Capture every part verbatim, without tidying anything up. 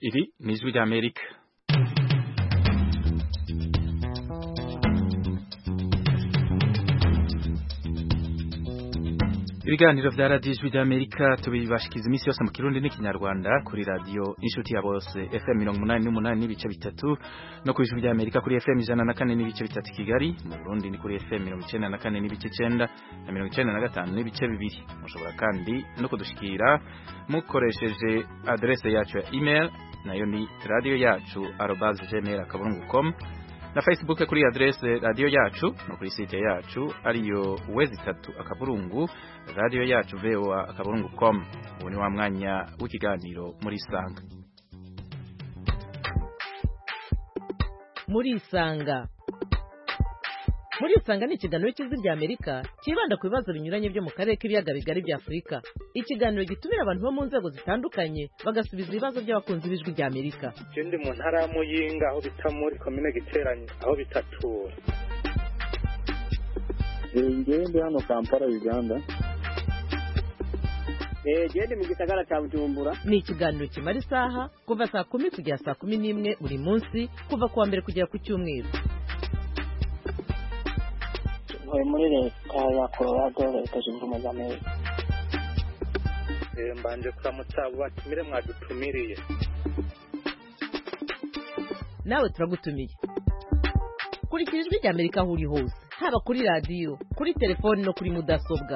Iri ni ijwi ry'Amerika. Ibiganiro vya radio ijwi ry'Amerika tubibashikiza imisi yose mu Kirundi n'ikinyarwanda kuri radio Inshuti ya Bose F M mirongo umunani n'umunani n'ibice bitatu no kuri ijwi ry'Amerika kuri F M ijana na kane n'ibice bitatu Kigali, mu Burundi ni kuri F M mirongo icenda na kane n'ibice icenda na mirongo icenda na gatanu n'ibice bibiri. Mushobora kandi no kudushikira mukoresheje adresse yacu ya email nayo ni radio yacu arobase gmail akaburungu com na Facebook kuri adresse radio yacu no kuri site yacu ariyo wezi tatu akaburungu radio yacu voa akaburungu com. Ubu ni wa mwanya w'ikiganiro muri Sanga. Muri Sanga Muri Sanga ni ikiganiro cy'ijwi ry'Amerika kibanda ku bibazo binyuranye byo mu karere k'ibiyaga bigari bya Afurika. Ikiganiro gitumira abantu bo mu nzego zitandukanye bagasubiza ibibazo by'abakunzi b'ijwi ry'Amerika. Ndi mu ntara ya Muyinga aho bita muri commune Giteranye aho bitatura. Ngiye ndi hano Kampala Uganda. Eh gende mu gisagara cya Bujumbura. Ni ikiganiro kimara isaha kuva saa kumi kugera saa kumi n'imwe buri munsi kuva kuwa mbere kugera ku cyumweru. Muri leta ya Colorado leta zunze ubumwe za Amerika. Eh mbanje kuramutsa abo batumire mwadutumiriye. Nawe turagutumiye. Kurikira ijwi ry'Amerika aho uri hose, haba kuri radio, kuri telefone no kuri mudasobwa.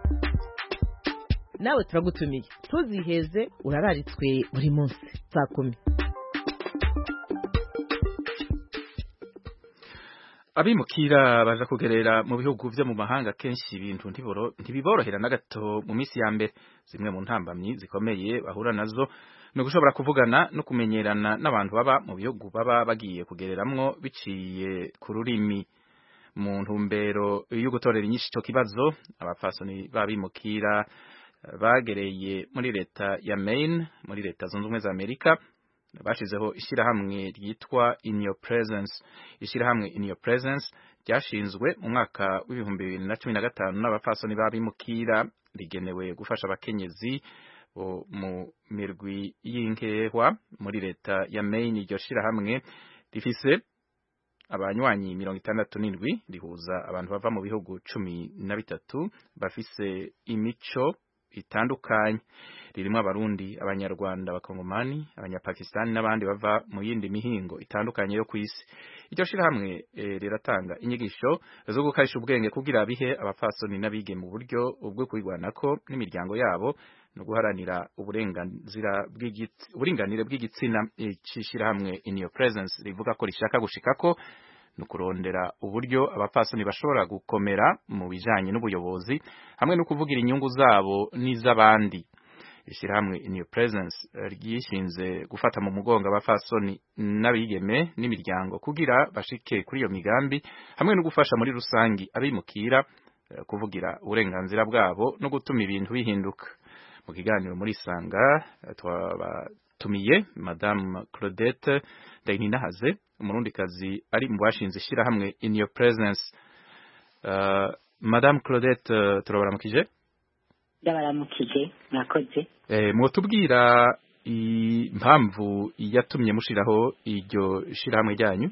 Nawe turagutumiye. Tuziheze urararitswe buri munsi saa kumi. Abimukira baje kugerera mu bihugu vyo mu mahanga kenshi ibintu ntibiborohera na gato mu misi ya mbere. Zimwe mu ntambamyi zikomeye bahura nazo no gushobora kuvugana no kumenyerana n'abantu baba mu bihugu baba bagiye kugereramwo biciye ku rurimi. Mu ntumbero yo gutorera inyinshi ico kibazo, abafasoni babimukira bagereye muri leta ya Maine muri leta zunze ubumwe za Amerika bashizeho ishirahamwe ryitwa In Your Presence. Ishirahamwe In Your Presence ryashinzwe mu mwaka w'ibihumbi bibiri na cumi na gatanu n'abafasoni babimukira, rigenewe gufasha abakenyezi mu mirwi y'inkehwa muri leta ya Maine. Iryo shirahamwe rifise abanywanyi mirongo itandatu n'indwi, rihuza abantu bava mu bihugu cumi na bitatu bafise imico itandukanye. Ririmo abarundi, abanyarwanda, abakongomani, abanyapakistani n'abandi bava mu yindi mihingo itandukanye yo kwisi. Iryo shirahamwe e, riratanga inyigisho zo gukarisha ubwenge kugira bihe abafasoni n'abige mu buryo ubwo kwigwanako n'imiryango yabo no guharanira uburenganzira bw'igitsina uburinganire bw'igitsina. Ishirahamwe In Your Presence rivuga ko rishaka gushikako no kurondera uburyo abafasoni bashobora gukomera mu bijanye n'ubuyobozi hamwe no kuvugira inyungu zabo n'izabandi. Ishirahamwe In Your Presence ryishinze gufata mu mugongo abafasoni n'abigeme n'imiryango kugira bashike kuri iyo migambi hamwe no gufasha muri rusangi abimukira kuvugira uburenganzira bwabo no gutuma ibintu bihinduka. Mu kiganiro muri Sanga twabatumiye Madame Claudette Ndayininahaze, umurundikazi ari mu bashinze ishirahamwe In Your Presence. Uh, Madame Claudette uh, turabaramukije. Ndabaramukije nakoze. Eh mwotubwira impamvu yatumye mushiraho iryo shirahamwe ryanyu?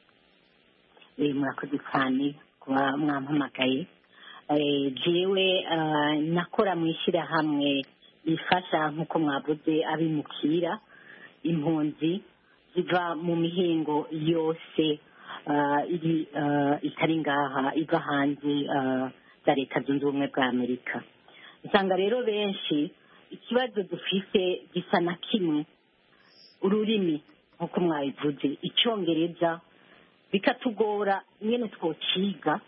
Eh murakoze cyane kuba mwampamagaye. Eh jewe uh, nakora mu ishirahamwe ifasha nkuko mwavuze abimukira impunzi ziva mu mihingo yose uh, iri uh, itari ngaha iva hanze uh, za leta zunze ubumwe bwa Amerika. Usanga rero benshi ikibazo dufise gisa na kimwe, ururimi nkuko mwabivuze, icyongereza bikatugora nyene twociga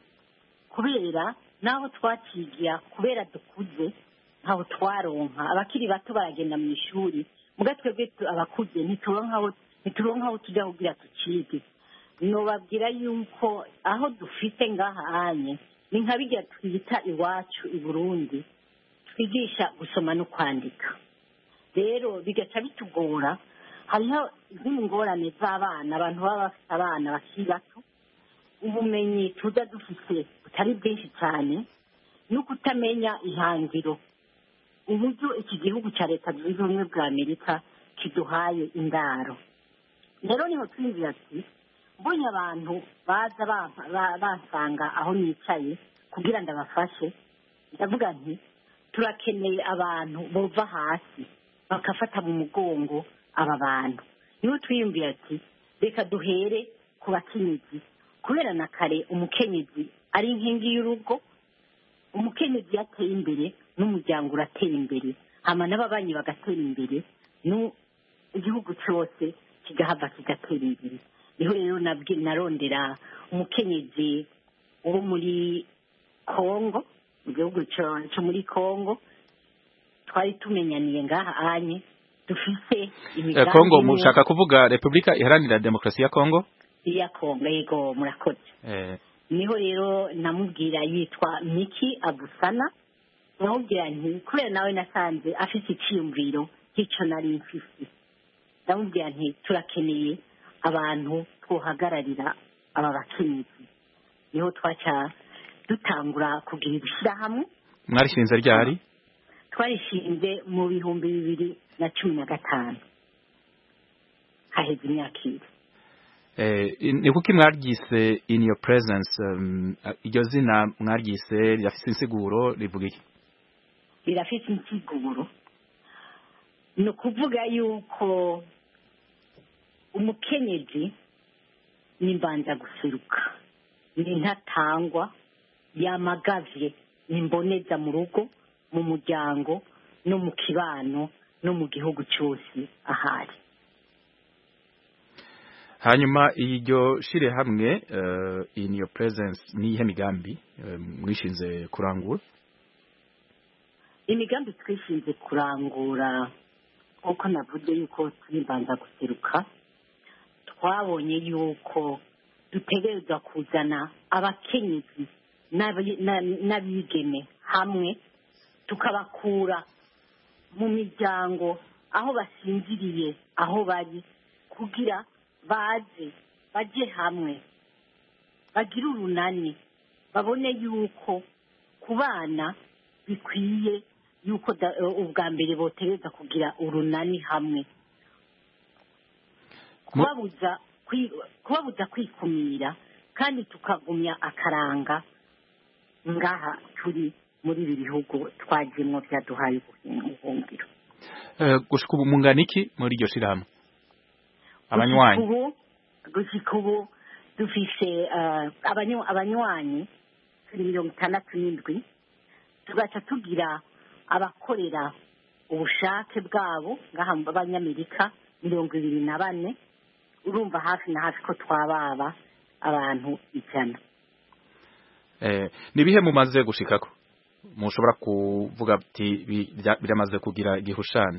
kubera naho twakigira kubera dukuze ntaho twaronka. Abakiri bato baragenda mu ishuri mugatwebwe abakuze ntituronkaho ntituronkaho tujya kugira tukige. Nobabwira yuko aho dufite ngaha anye ni nka bijya twita iwacu i Burundi twigisha gusoma no kwandika. Rero bigaca bitugora, hariho nk'ingorane z'abana, abantu baba bafite abana bakiri bato, ubumenyi tuza dufite butari bwinshi cyane no kutamenya ihangiro uburyo iki gihugu cya leta zunze ubumwe bwa Amerika kiduhaye indaro. Rero niho twinjira ati mbonye abantu baza basanga aho nicaye kugira ndabafashe, ndavuga nti turakeneye abantu bova hasi bakafata mu mugongo aba bantu. Niho twiyumvira ati reka duhere ku bakenyezi, kubera na kare umukenyezi ari inkingi y'urugo, umukenyezi yateye imbere n'umuryango uratera imbere, hama n'ababanyi bagatera imbere, igihugu cyose kigahava kigatera imbere. Niho rero narondera umukenyezi wo muri Kongo, mu gihugu cyo muri Kongo, twari tumenyaniye ngaha anye dufise imigambi. Kongo mushaka kuvuga Republika Iharanira Demokarasi ya Kongo? Ya Kongo, yego murakoze. Eh. Niho rero namubwira yitwa Miki Abusana, namubwira nti kubera nawe nasanze afite icyiyumviro cy'icyo nari mfise, ndamubwira nti turakeneye abantu twohagararira aba bakenyezi. Niho twaca dutangura kugira ibishyirahamwe. Mwarishinze ryari? Twarishinze mu bihumbi bibiri na cumi na gatanu, haheze imyaka ibiri. Eh, ni kuki mwaryise in your presence? Um, iryo zina mwaryise rirafise insiguro rivuga iki? Rirafise insiguro, ni ukuvuga yuko umukenyezi ni mbanza guseruka, ni ntatangwa, yamagavye, ni mboneza mu rugo, mu muryango, no mu kibano, no mu gihugu cyose ahari. Hanyuma iryo shire hamwe uh, in your presence ni ihe migambi uh, mwishinze kurangura? Imigambi twishinze kurangura uko navuze yuko turibanza guseruka, twabonye yuko dutegereza kuzana abakenyezi n'abigeme hamwe, tukabakura mu miryango aho basinziriye, aho bari, kugira baze baje hamwe, bagira urunani, babone yuko ku bana bikwiye yuko ubwa mbere botereza kugira urunani hamwe, kubabuza kubabuza kwikumira, kandi tukagumya akaranga ngaha turi muri ibi bihugu twagiyemo byaduhaye ubuhungiro. Gushika ubu mungana iki muri iryo shirahamwe abanywanyi? Gushika ubu dufise abanywanyi turi mirongo itandatu n'indwi, tugaca tugira abakorera ubushake bwabo ngaha mu Banyamerika mirongo ibiri na bane. Urumva hafi na hafi ko twababa abantu ijana. Eh, nibihe mumaze gushikako mushobora kuvuga ati biramaze kugira igihushane?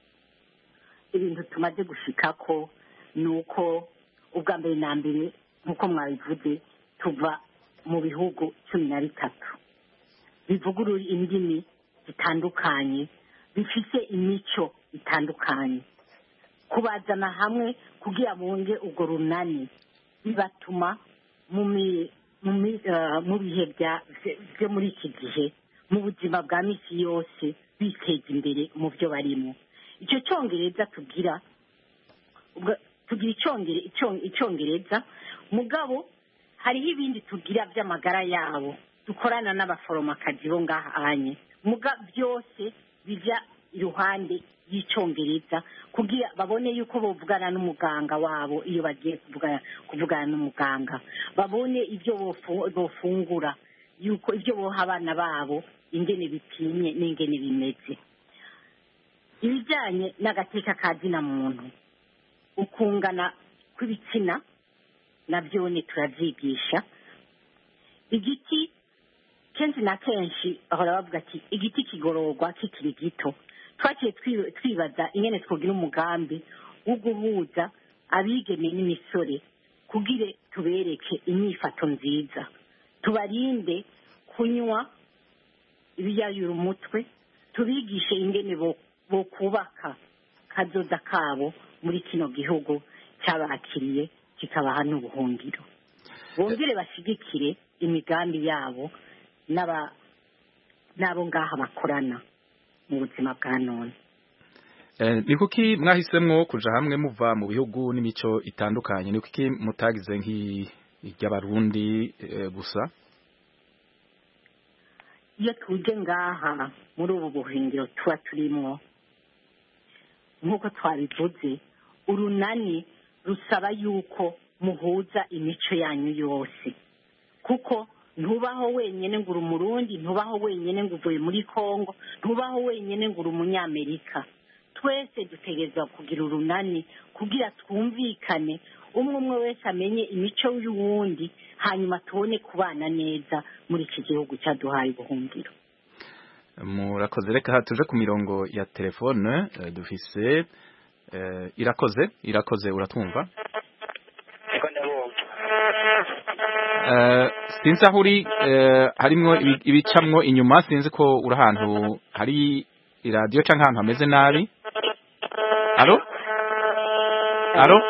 Ibintu tumaze gushikako nuko ubwa mbere na mbere nkuko mwabivuze tuva mu bihugu cumi na bitatu bivuga indimi zitandukanye, bifise imico itandukanye. Kubazana hamwe kugira bunge ubwo runani bibatuma mu mu bihe byo muri iki gihe mu buzima bwa misi yose biteza imbere mu byo barimo. Icyo cyongereza tugira tugira icyongereza mugabo hariho ibindi tugira by'amagara yabo, dukorana n'abaforomakazi bo ngaha anye, muga byose bijya iruhande y'icyongereza kugira babone yuko bavugana n'umuganga wabo. Iyo bagiye kuvugana kuvugana n'umuganga, babone ibyo bofungura, yuko ibyo boha abana babo ingene bipimye n'ingene bimeze. Ibijyanye n'agateka ka zina muntu, ukungana kw'ibitsina nabyo ne turavyigisha. Igiti kenshi na kenshi bahora bavuga ati igiti kigororwa kikiri gito. Twaciye twibaza ingene twogira umugambi wo guhuza abigeme n'imisore kugire tubereke imyifato nziza, tubarinde kunywa ibiyayura umutwe, tubigishe ingene bo kubaka kazoza kabo muri kino gihugu cyabakiriye kikabaha n'ubuhungiro, bongere bashigikire imigambi yabo n'aba nabo ngaha bakorana mu buzima bwa none. Eh, ni kuki mwahisemwo kuja hamwe muva mu bihugu n'imico itandukanye, ni kuki mutagize nk'iry'abarundi eh, gusa? iyo tuje ngaha muri ubu buhingiro tuba turimwo nk'uko twabivuze, urunani rusaba yuko muhuza imico yanyu yose, kuko ntubaho wenyine ngo uri umurundi, ntubaho wenyine ngo uvuye muri Kongo, ntubaho wenyine ngo uri umunyamerika. Twese dutegerezwa kugira urunani kugira twumvikane, umwe umwe wese amenye imico y'uwundi, hanyuma tubone kubana neza muri iki gihugu cyaduhaye ubuhungiro. Murakoze, reka tuje ku mirongo ya telefone. eh, dufise eh, irakoze irakoze uratwumva? Eh, sinzi aho uri, eh, harimwo ibi- ibicamwo inyuma, sinzi ko uri ahantu hari iradiyo canke ahantu hameze nabi. Alo alo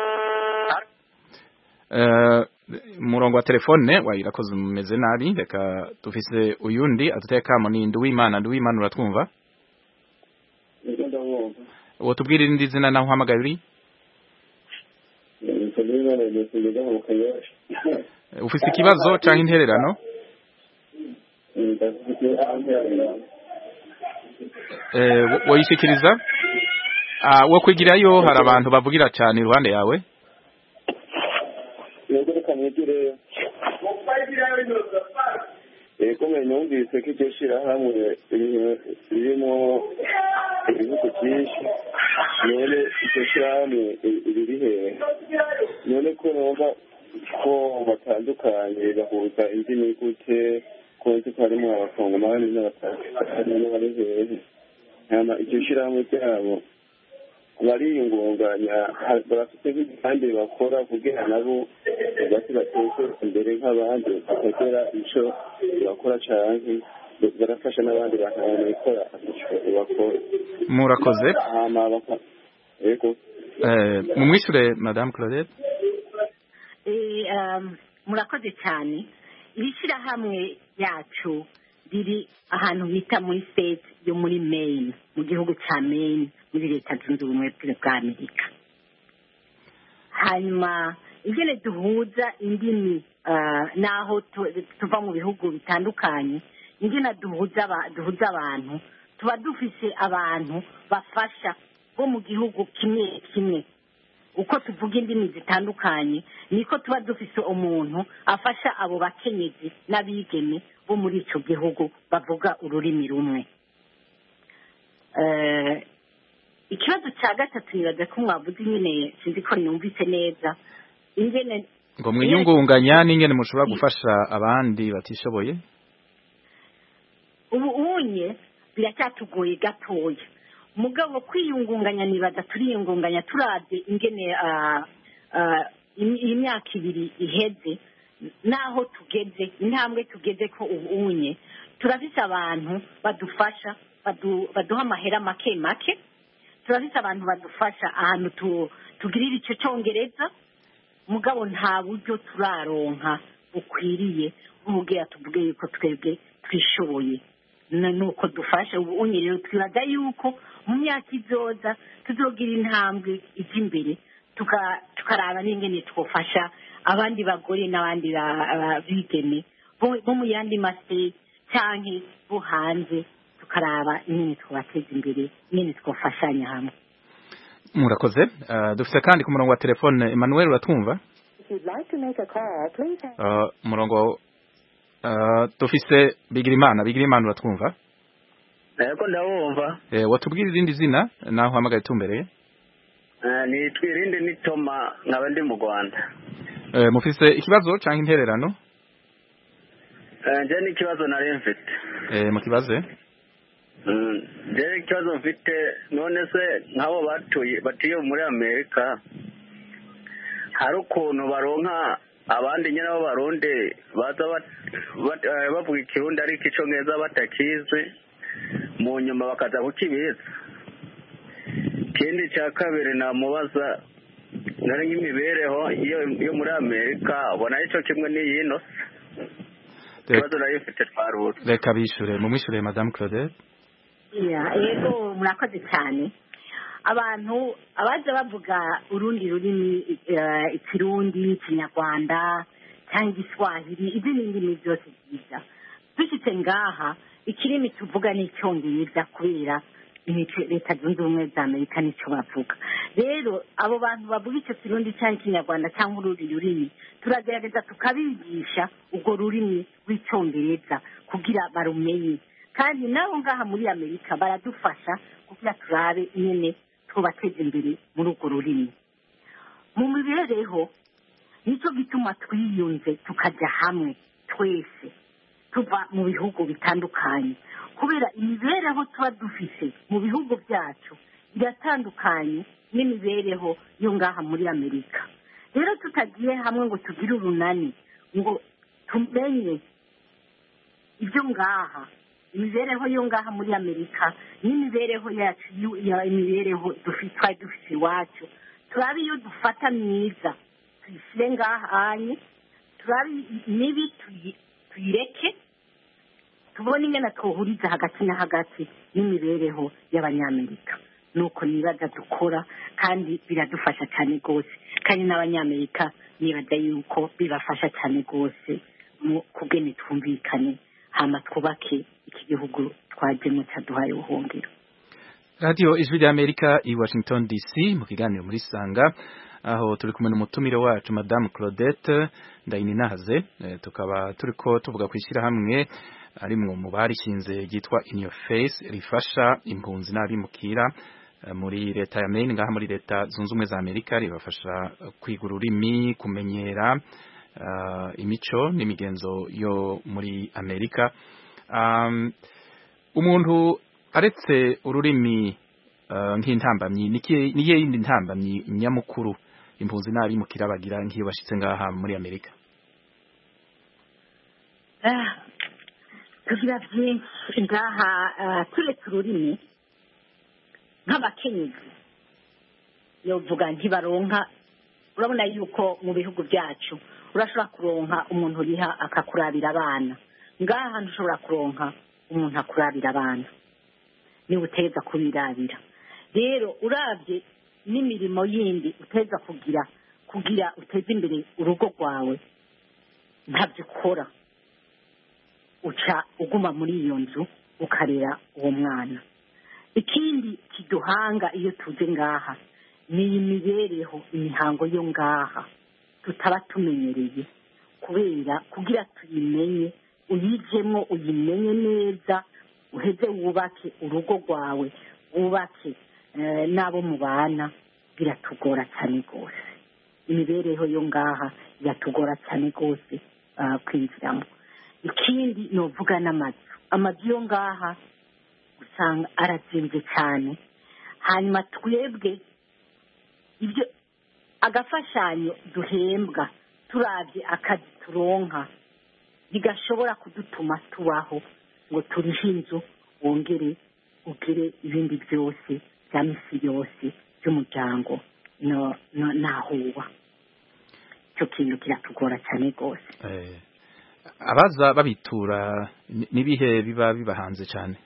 eh, umurongo wa telefone wa irakoze umeze nabi, reka dufise uyundi adutekamo. ni Nduwimana. Nduwimana uratwumva? Niko ndabumva. uwo tubwira irindi zina naho uhamagaye uri? Niko ndabumva ndetse ndega mu kanyosha. Eh, ufise ikibazo canke intererano? Ndafite ahantu Eh, wo- woyishikiriza? Ah, wo kwigirayo hari abantu bavugira cyane iruhande yawe? yego reka mwegereyo. Eko mwe numvise ko iryo shirahamwe ririmo ibihugu byinshi, none iryo shirahamwe riri hehe? None ko numva ko batandukanye bahuza indimi gute, ko nzi ko harimo abakongomani n'abatakani n'abari hehe? Hama iryo shirahamwe ryabo bariyungunganya, barafite nk'igipande bakora kugira nabo bati bateze imbere nk'abandi bakagera ico bakora canke barafasha n'abandi bantu babikora bakora. Murakoze. Hama baka ego Eh, mumwishure Madame Claudette. Eh, um, murakoze cyane. Iri shyirahamwe yacu riri ahantu bita muri state yo muri Maine, mu gihugu cya Maine, muri leta zunze ubumwe bwa Amerika. Hanyuma ingene duhuza indimi uh, naho tu- tuva mu bihugu bitandukanye, ingene duhuza aba- duhuza abantu, tuba dufise abantu bafasha bo mu gihugu kimwe kimwe. Uko tuvuga indimi zitandukanye niko tuba dufise umuntu afasha abo bakenyezi n'abigeme bo muri ico gihugu bavuga ururimi rumwe. Eh, ikibazo cya gatatu nibaza ko mwavuze nyine, sinzi ko numvise neza ingene Ngo mwiyungunganya n'ingene mushobora gufasha abandi batishoboye? ubu unye biracyatugoye gatoya, mugabo kwiyungunganya nibaza turiyungunganya turavye ingene ah, ah, im- imyaka ibiri iheze naho tugeze, intambwe tugeze ko ubu unye turafise abantu badufasha, badu- baduha amahera make make, turafise abantu badufasha ahantu tu- tugirira ico congereza, mugabo nta buryo turaronka bukwiriye nk'ubwira tuvuge yuko twebwe twishoboye na nuko dufasha. ubu unye rero twibaza yuko mu myaka izoza tuzogira intambwe ijya imbere, tuka- tukaraba n'ingene twofasha abandi bagore n'abandi ba- ba- bigeme bo bo mu yandi mase canke bo hanze, tukaraba ingene twobateza imbere, ingene twofashanya hamwe. Murakoze. Uh, dufise kandi ku murongo wa telefone Emmanuel uratwumva? If you'd like to make a call, please hang Uh, murongo uh, dufise Bigirimana. Bigirimana uratwumva? Eko ndabumva. Eh, watubwira irindi zina naho uhamagaye tumbereye? Eh, ni twirinde ni Toma nkaba ndi mu Rwanda. Eh, mufise ikibazo canke intererano? Eh, nje ni ikibazo nari mfite. Eh, mukibaze? Mm, nje ikibazo mfite none se nk'abo batuye batuye muri Amerika, hari ukuntu baronka abandi nyine abo barundi baza bat- bat- eh, bavuga ikirundi ariko icongereza batakizi, mu nyuma bakaza kukibiza. Ikindi cya kabiri namubaza, nari nk'imibereho iyo iyo muri Amerika ubona ico kimwe n'iyino. Ikibazo nari mfite twarura. Reka bishure, mumwishure Madame Claudette. Ya, yego murakoze cyane. abantu abaza bavuga urundi rurimi ikirundi ikinyarwanda cyangwa iswahili izi ni indimi zose nziza dushyitse ngaha ikirimi tuvuga ni icyongereza kubera leta zunze ubumwe za amerika nicyo bavuga rero abo bantu bavuga icyo kirundi cyangwa ikinyarwanda cyangwa urundi rurimi turagerageza tukabigisha urwo rurimi rw'icyongereza kugira barumenye kandi nabo ngaha muri amerika baradufasha kugira turabe nyine tubateze imbere muri urwo rurimi mu mibereho nicyo gituma twiyunze tukajya hamwe twese tuva mu bihugu bitandukanye kubera imibereho tuba dufise mu bihugu byacu iratandukanye n'imibereho yo ngaha muri amerika rero tutagiye hamwe ngo tugire urunani ngo tumenye ibyo ngaha imibereho yo ngaha muri amerika n'imibereho yacu imibereho twari dufite iwacu turabe iyo dufata myiza tuyishyire ngaha hanye turabe mibi tuyireke tubone ingana twohuriza hagati na hagati n'imibereho y'abanyamerika nuko nibaza dukora kandi biradufasha cyane rwose kandi n'abanyamerika nibaza yuko bibafasha cyane rwose mu kubwene twumvikane hama twubake iki gihugu twajemo cyaduhaye ubuhungiro. Radio Ijwi ry'Amerika i Washington D C mu kiganiro muri Sanga aho turi kumwe n'umutumire wacu Madame Claudette Ndayininahaze e, tukaba turiko tuvuga kwishira hamwe ari mu barishinze yitwa In Your Face rifasha impunzi n'abimukira e, muri leta ya Maine ngaha muri leta zunze ubumwe za Amerika ribafasha kwiga ururimi kumenyera uh, imico n'imigenzo yo muri Amerika. Um, umuntu aretse ururimi uh, nk'intambamyi niye yindi ntambamyi nyamukuru impunzi n'abimukira bagira nk'iyo bashitse ngaha muri Amerika? Ah, tugira byinshi ngaha uh, turetse ururimi nk'abakenyezi yovuga ntibaronka urabona yuko mu bihugu byacu urashobora kuronka umuntu uriha akakurabira abana ngaha ntushobora kuronka umuntu akurabira abana ni uteza kubirabira rero urabye n'imirimo yindi uteza kugira kugira uteze imbere urugo rwawe ntabyo ukora uca uguma muri iyo nzu ukarera uwo mwana ikindi kiduhanga iyo tuze ngaha ni imibereho imihango yo ngaha tutaba tumenyereye kubera kugira tuyimenye uyijemo uyimenye neza uheze wubake urugo rwawe wubake n'abo mubana biratugora cyane rwose imibereho yo ngaha iratugora cyane rwose kwinjiramo ikindi ni uvuga n'amazu amazu yo ngaha usanga arazinze cyane hanyuma twebwe ibyo agafashanyo duhembwa turabye akazi turonka bigashobora kudutuma tubaho ngo turihe inzu wongere ugire ibindi byose bya misi yose by'umuryango no no nahuwa cyo kintu kiratugora cyane rwose. Eh, abaza babitura nibihe biba bibahanze cyane?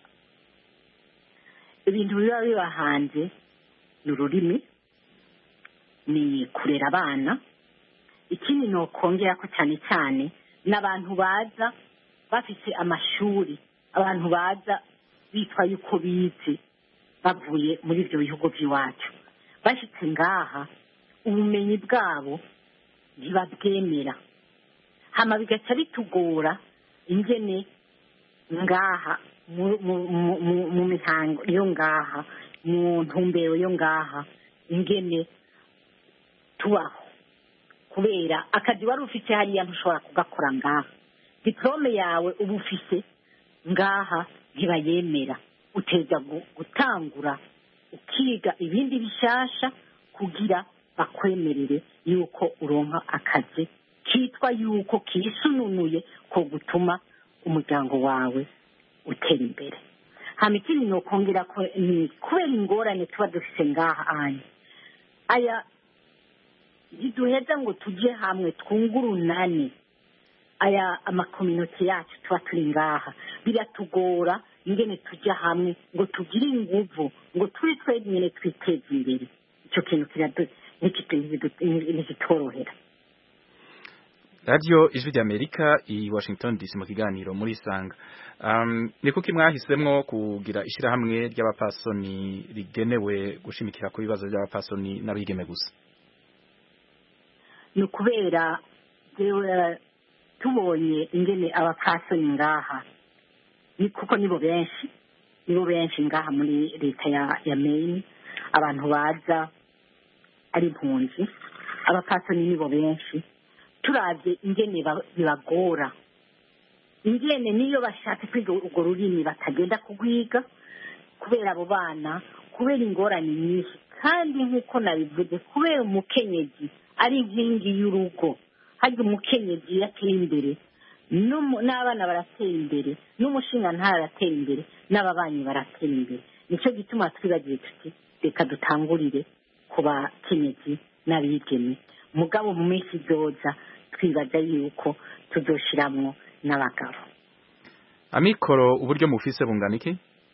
Ibintu biba bibahanze ni ururimi, ni kurera abana, ikindi no kongera ko cyane cyane n'abantu baza bafite amashuri, abantu baza bitwa yuko bize bavuye muri ibyo bihugu by'iwacu bashitse ngaha ubumenyi bwabo ntibabwemera hama bigaca bitugora ingene ngaha mu mihango yo ngaha mu ntumbero yo ngaha ingene tubaho kubera akazi wari ufite hariya ntushobora kugakora ngaha diplome yawe uba ufite ngaha ntibayemera uteza gutangura ukiga ibindi bishasha kugira bakwemerere yuko uronka akazi kitwa yuko kisununuye ko gutuma umuryango wawe utera imbere. Hama ikindi no kongera ko ni kubera ingorane tuba dufite ngaha anya aya iduheza ngo tujye hamwe twungurunane aya amakominoti yacu tuba turi ngaha biratugora ingene tujya hamwe ngo tugire inguvu ngo turi twebwe nyine twiteze imbere icyo kintu ntikitorohera. radiyo ijwi ry'amerika i washington dc mu kiganiro muri isanga. um, ni kuki mwahisemwo kugira ishyirahamwe ry'abapasoni rigenewe gushimikira ku bibazo by'abapasoni n'abigeme gusa? ni ukubera tubonye ingene abapasoni ngaha ni kuko nibo benshi nibo benshi ngaha muri leta ya ya Maine, abantu baza ari impunzi, abapasoni nibo benshi. Turavye ingene bibagora, ingene niyo bashatse kwiga urwo rurimi batagenda kugwiga kubera abo bana, kubera ingorane nyinshi, kandi nk'uko nabivuze kubera umukenyezi ari inkingi y'urugo. Harya umukenyezi yateye imbere n'abana baratera imbere, n'umushinga ntaratera imbere, n'ababanyi baratera imbere. Nicyo gituma twibagiye tuti reka dutangurire ku bakenyezi n'abigeme, mugabo mu minsi izoza twibaza yuko tuzoshiramwo n'abagabo. Amikoro uburyo mufise bungana iki?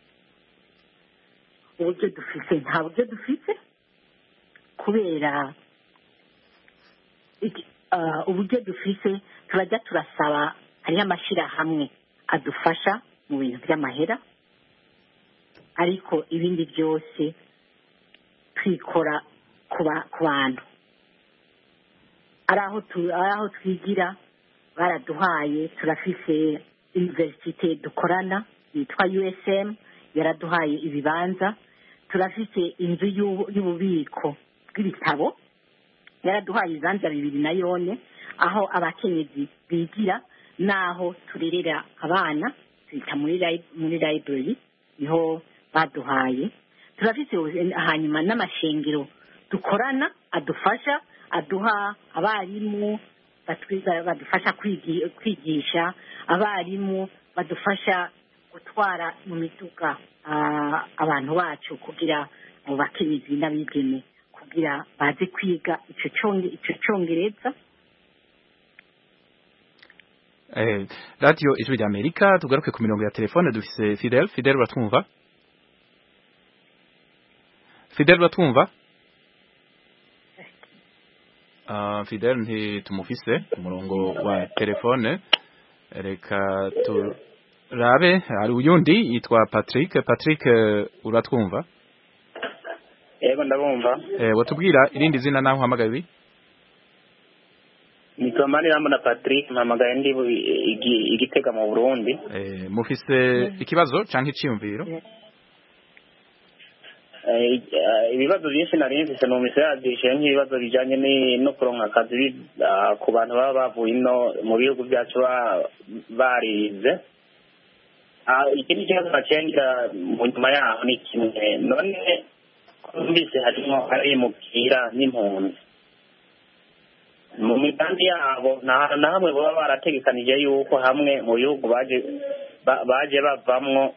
Uburyo dufise nta buryo dufise kubera uh, uburyo dufise turajya turasaba, hariho amashirahamwe adufasha mu bintu by'amahera, ariko ibindi byose twikora ku bantu. ari aho twigira baraduhaye, turafise universite dukorana yitwa U S M yaraduhaye ibibanza, turafise inzu y'ububiko bw'ibitabo yaraduhaye ibibanza bibiri na yone aho abakenyezi bigira naho turerera abana twita muri muri library niho baduhaye. Turafise hanyuma n'amashengero dukorana adufasha, aduha abarimu badufasha kwigisha, abarimu badufasha gutwara mu miduga abantu bacu kugira abo bakenyezi n'abigeme kugira baze kwiga ico conge ico congereza. Eh, radio ijwi ry'Amerika, tugaruke ku mirongo ya telefone. Dufise Fidel. Fidel, uratwumva? Fidel, uratwumva? Uh, Fidel ntitumufise ku murongo wa telefone. Reka turabe, hari uyundi yitwa Patrick. Patrick, uratwumva? Yego ndabumva. Eh, watubwira irindi zina naho uhamagaye ibi? Nitomani Ramona Patrick, mpamagaye ndi Igitega mu Burundi. Eh, mufise ikibazo canke iciyumviro? Eh, ibibazo byinshi nari mfise no misayadishe nk'ibibazo bijanye no kuronka akazi ku bantu baba bavuye ino mu bihugu byacu barize. Ah, ikindi kibazo bacengira mu nyuma yaho ni kimwe, none mbise harimo ari mukira n'impunzi mu migambi yabo na hamwe baba barategekanije yuko hamwe mu bihugu baje baje bavamwo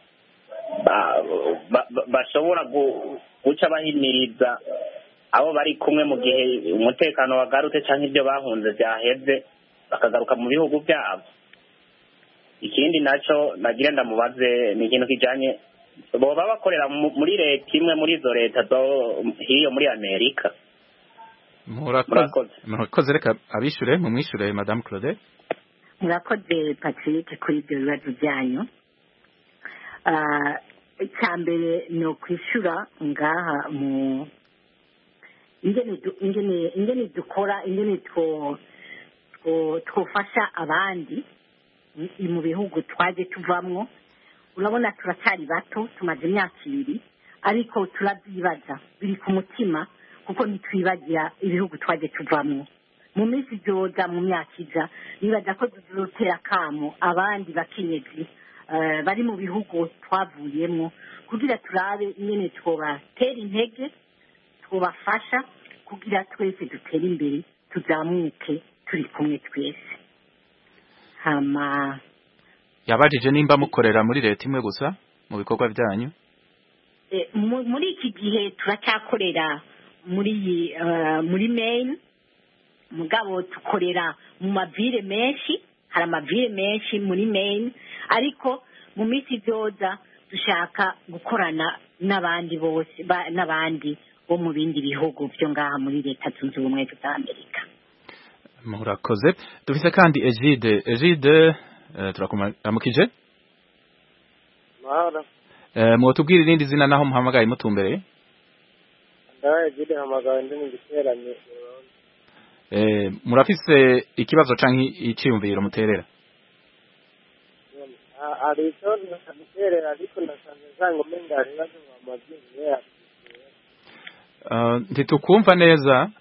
bashobora guca bahimiriza abo bari kumwe mu gihe umutekano wagarutse cyangwa ibyo bahunze byaheze bakagaruka mu bihugu byabo. Ikindi naco nagira ndamubaze ni ikintu kijanye boba bakorera muri leta imwe muri izo leta zo hiyo muri Amerika. Murakoze. Murakoze, reka abishure mu mwishure Madame Claude. Murakoze Patrick kuri ibyo bibazo byanyu. Ah, icyambere no kwishura ngaha mu ingene ingene ingene dukora ingene two twofasha abandi mu bihugu twaje tuvamwo. Urabona turacyari bato, tumaze imyaka ibiri, ariko turavyibaza biri ku mutima kuko ntitwibagira ibihugu twaje tuvamwo. Mu minsi izoza mu myaka iza nibaza ko tuzotera kamo abandi bakenyezi uh, bari mu bihugu twavuyemo kugira turabe ingene twobatera intege, twobafasha kugira twese dutere imbere, tuzamuke turi kumwe twese. Hama yabajije nimba mukorera muri leta imwe gusa mu bikorwa byanyu? E, muri iki gihe turacyakorera muri uh, muri Maine, mugabo tukorera mu mavire menshi, hari amavire menshi muri Maine, ariko mu minsi izoza dushaka gukorana n'abandi bose n'abandi bo mu bindi bihugu byo ngaha muri leta zunze ubumwe za Amerika. Murakoze. Dufise kandi Egide. Egide turakuramukije. Mahara. Eh mwotubwira irindi zina naho muhamagaye mutumbereye? Ndaye Egide hamagaye ndi mu giteranye. Eh murafise ikibazo canke iciyumviro muterera? Ari icyo namuterera ariko nasanze zango menga ari bazo amazina ya. Uh ntitukumva neza.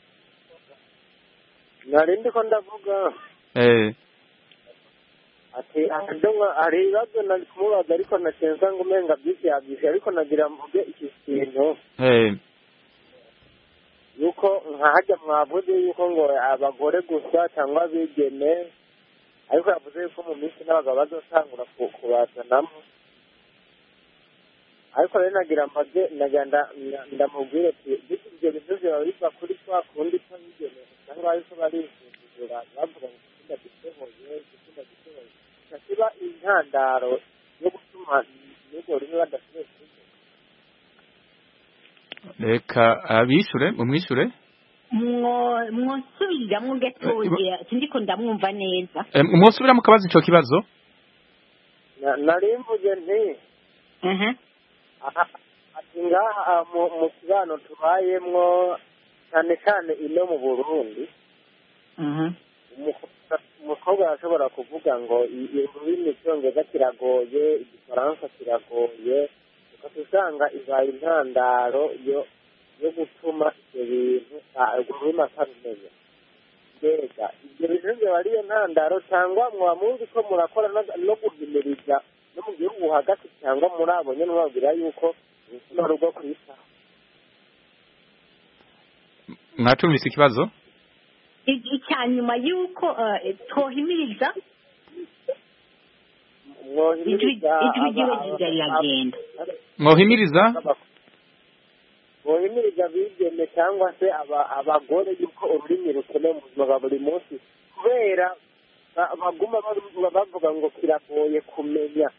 Narindi ko ndavuga. Eh ati akadonga ari ibibazo nari kumubaza ariko nasenza ngo umenga byinshi yabyishe ariko nagira mvuge iki kintu eh yuko nkahajya mwavuze yuko ngo abagore gusa cyangwa abigeme ariko yavuze yuko mu minsi n'abagabo bazotangura kubazanamo ariko rero nagira mbaze nagira ndamubwire ati ibyo bintu biba biva kuri kwa kundi ko bigeme cyangwa ariko barisuzugura bavuga ngo ikindi gitehoye ikindi gitehoye kiba intandaro yo gutuma n'ubwo rimwe badasubira kubikora. Reka abishure mumwishure mwosubiriramwo gatoya sindiko ndamwumva neza. Mwosubira mu kabazo ico kibazo? Nari mvuze nti ati ngaha mu kibano tubayemwo cyane cyane ino mu Burundi umukobwa arashobora kuvuga ngo ururimi icyongereza kiragoye igifaransa kiragoye ugasanga ibaye intandaro yo yo gutuma ibyo bintu ururimi atabimenya. Mbega ibyo bintu byaba ariyo ntandaro cyangwa mwaba muzi ko murakora no guhimiriza no mu gihugu hagati cyangwa murabonye mubabwira yuko urusima rwo kwitaho? Mwacumvise ikibazo? icya nyuma y'uko twohimiriza mwohimiriza mwohimiriza bigeme cyangwa se abagore yuko ururimi rukenewe mu buzima bwa buri munsi kubera baguma bavuga ngo kiragoye kumenya.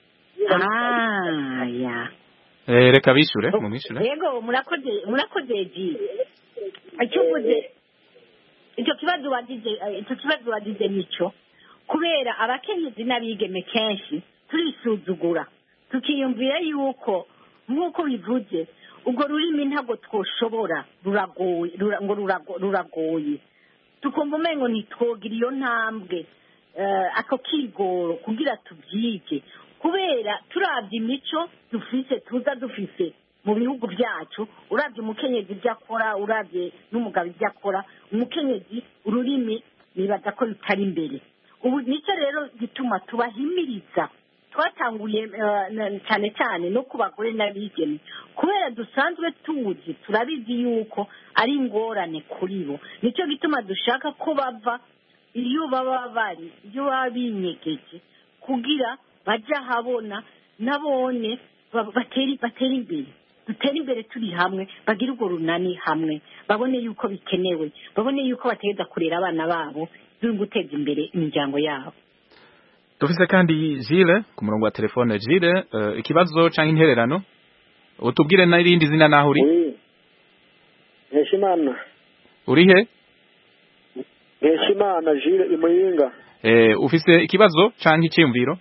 Reka bishure mu mishure. Yego murakoze murakoze ji icyo uvuze icyo kibazo wagize icyo kibazo wagize nico kubera abakenyezi n'abigeme kenshi turisuzugura tukiyumvira yuko nk'uko bivuze ubwo rurimi ntabwo twoshobora ruragoye ngo ruragoye tukumva umengo ntitwogira iyo ntambwe ako kigoro kugira tubyige kubera turabye imico dufise tuza dufise mu bihugu byacu urabye umukenyezi ibyo akora urabye n'umugabo ibyo akora umukenyezi ururimi nibaza ko bitari imbere ubu nicyo rero gituma tubahimiriza twatanguye cyane cyane no ku bagore n'abigeme kubera dusanzwe tuzi turabizi yuko ari ingorane kuri bo nicyo gituma dushaka ko bava iyo baba bari iyo baba binyegeje kugira bajya ahabona nabone batera imbere dutera imbere turi hamwe bagira urwo runani hamwe babone yuko bikenewe babone yuko bategeza kurera abana babo no guteza imbere imiryango yabo. Dufise kandi Gilles ku murongo wa telefone. Gilles uh, ikibazo canke intererano utubwire na irindi zina naho uri? Heshimana. Uri he? Heshimana Gilles imuyinga. Eh ufise ikibazo canke iciyumviro?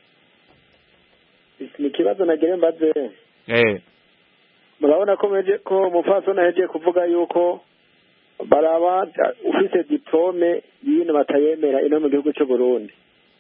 Ni kibazo nagere mbaze. Eh murabona ko meje ko mufaso naheje kuvuga yuko baraba ufise diplome yine batayemera ino mu gihugu cyo Burundi.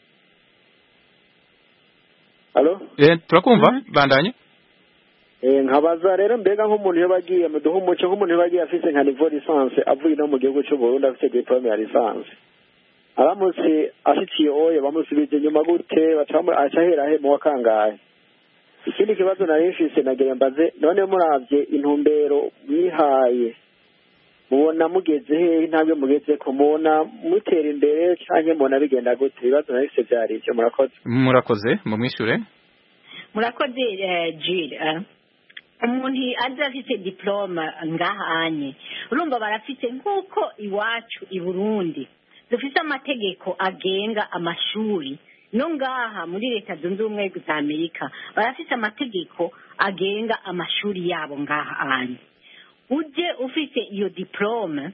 Allo? Eh turakumva mm -hmm. bandanye. Eh nkabaza rero mbega nk'umuntu yabagiye mu duhu muco nk'umuntu yabagiye afise nka niveau licence avuye no mu gihugu cyo Burundi afise diplome ya licence. Aramutse ashiciye oye bamusubije nyuma gute bacamu acahera he mu wakangaye. Ikindi kibazo narifise nagire mbaze none muravye intumbero mwihaye mubona mugeze he ntabyo mugeze ko mubona mutera imbere canke mubona bigenda gute ibibazo narifise byari icyo murakoze murakoze mu mwishure murakoze Gilles umuntu aje afite diplome ngahanye urumva barafite nkuko iwacu i Burundi dufite amategeko agenga amashuri no ngaha muri leta zunze ubumwe za amerika barafite amategeko agenga amashuri yabo ngaha hanyu uje ufite iyo diplome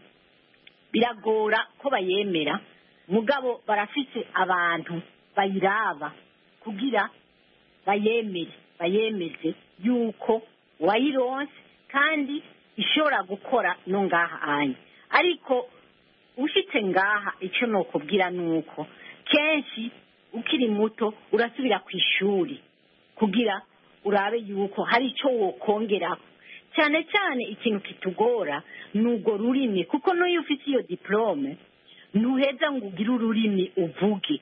biragora ko bayemera mugabo barafite abantu bayiraba kugira bayemere bayemeze yuko wayironse kandi ishobora gukora no ngaha hanyu ariko ushitse ngaha icyo nokubwira nuko kenshi ukiri muto urasubira ku ishuri kugira urabe yuko hari icyo wokongera cyane cyane ikintu kitugora nugo rurimi kuko n'uyu ufite iyo diplome ntuheza ngo ugire ururimi uvuge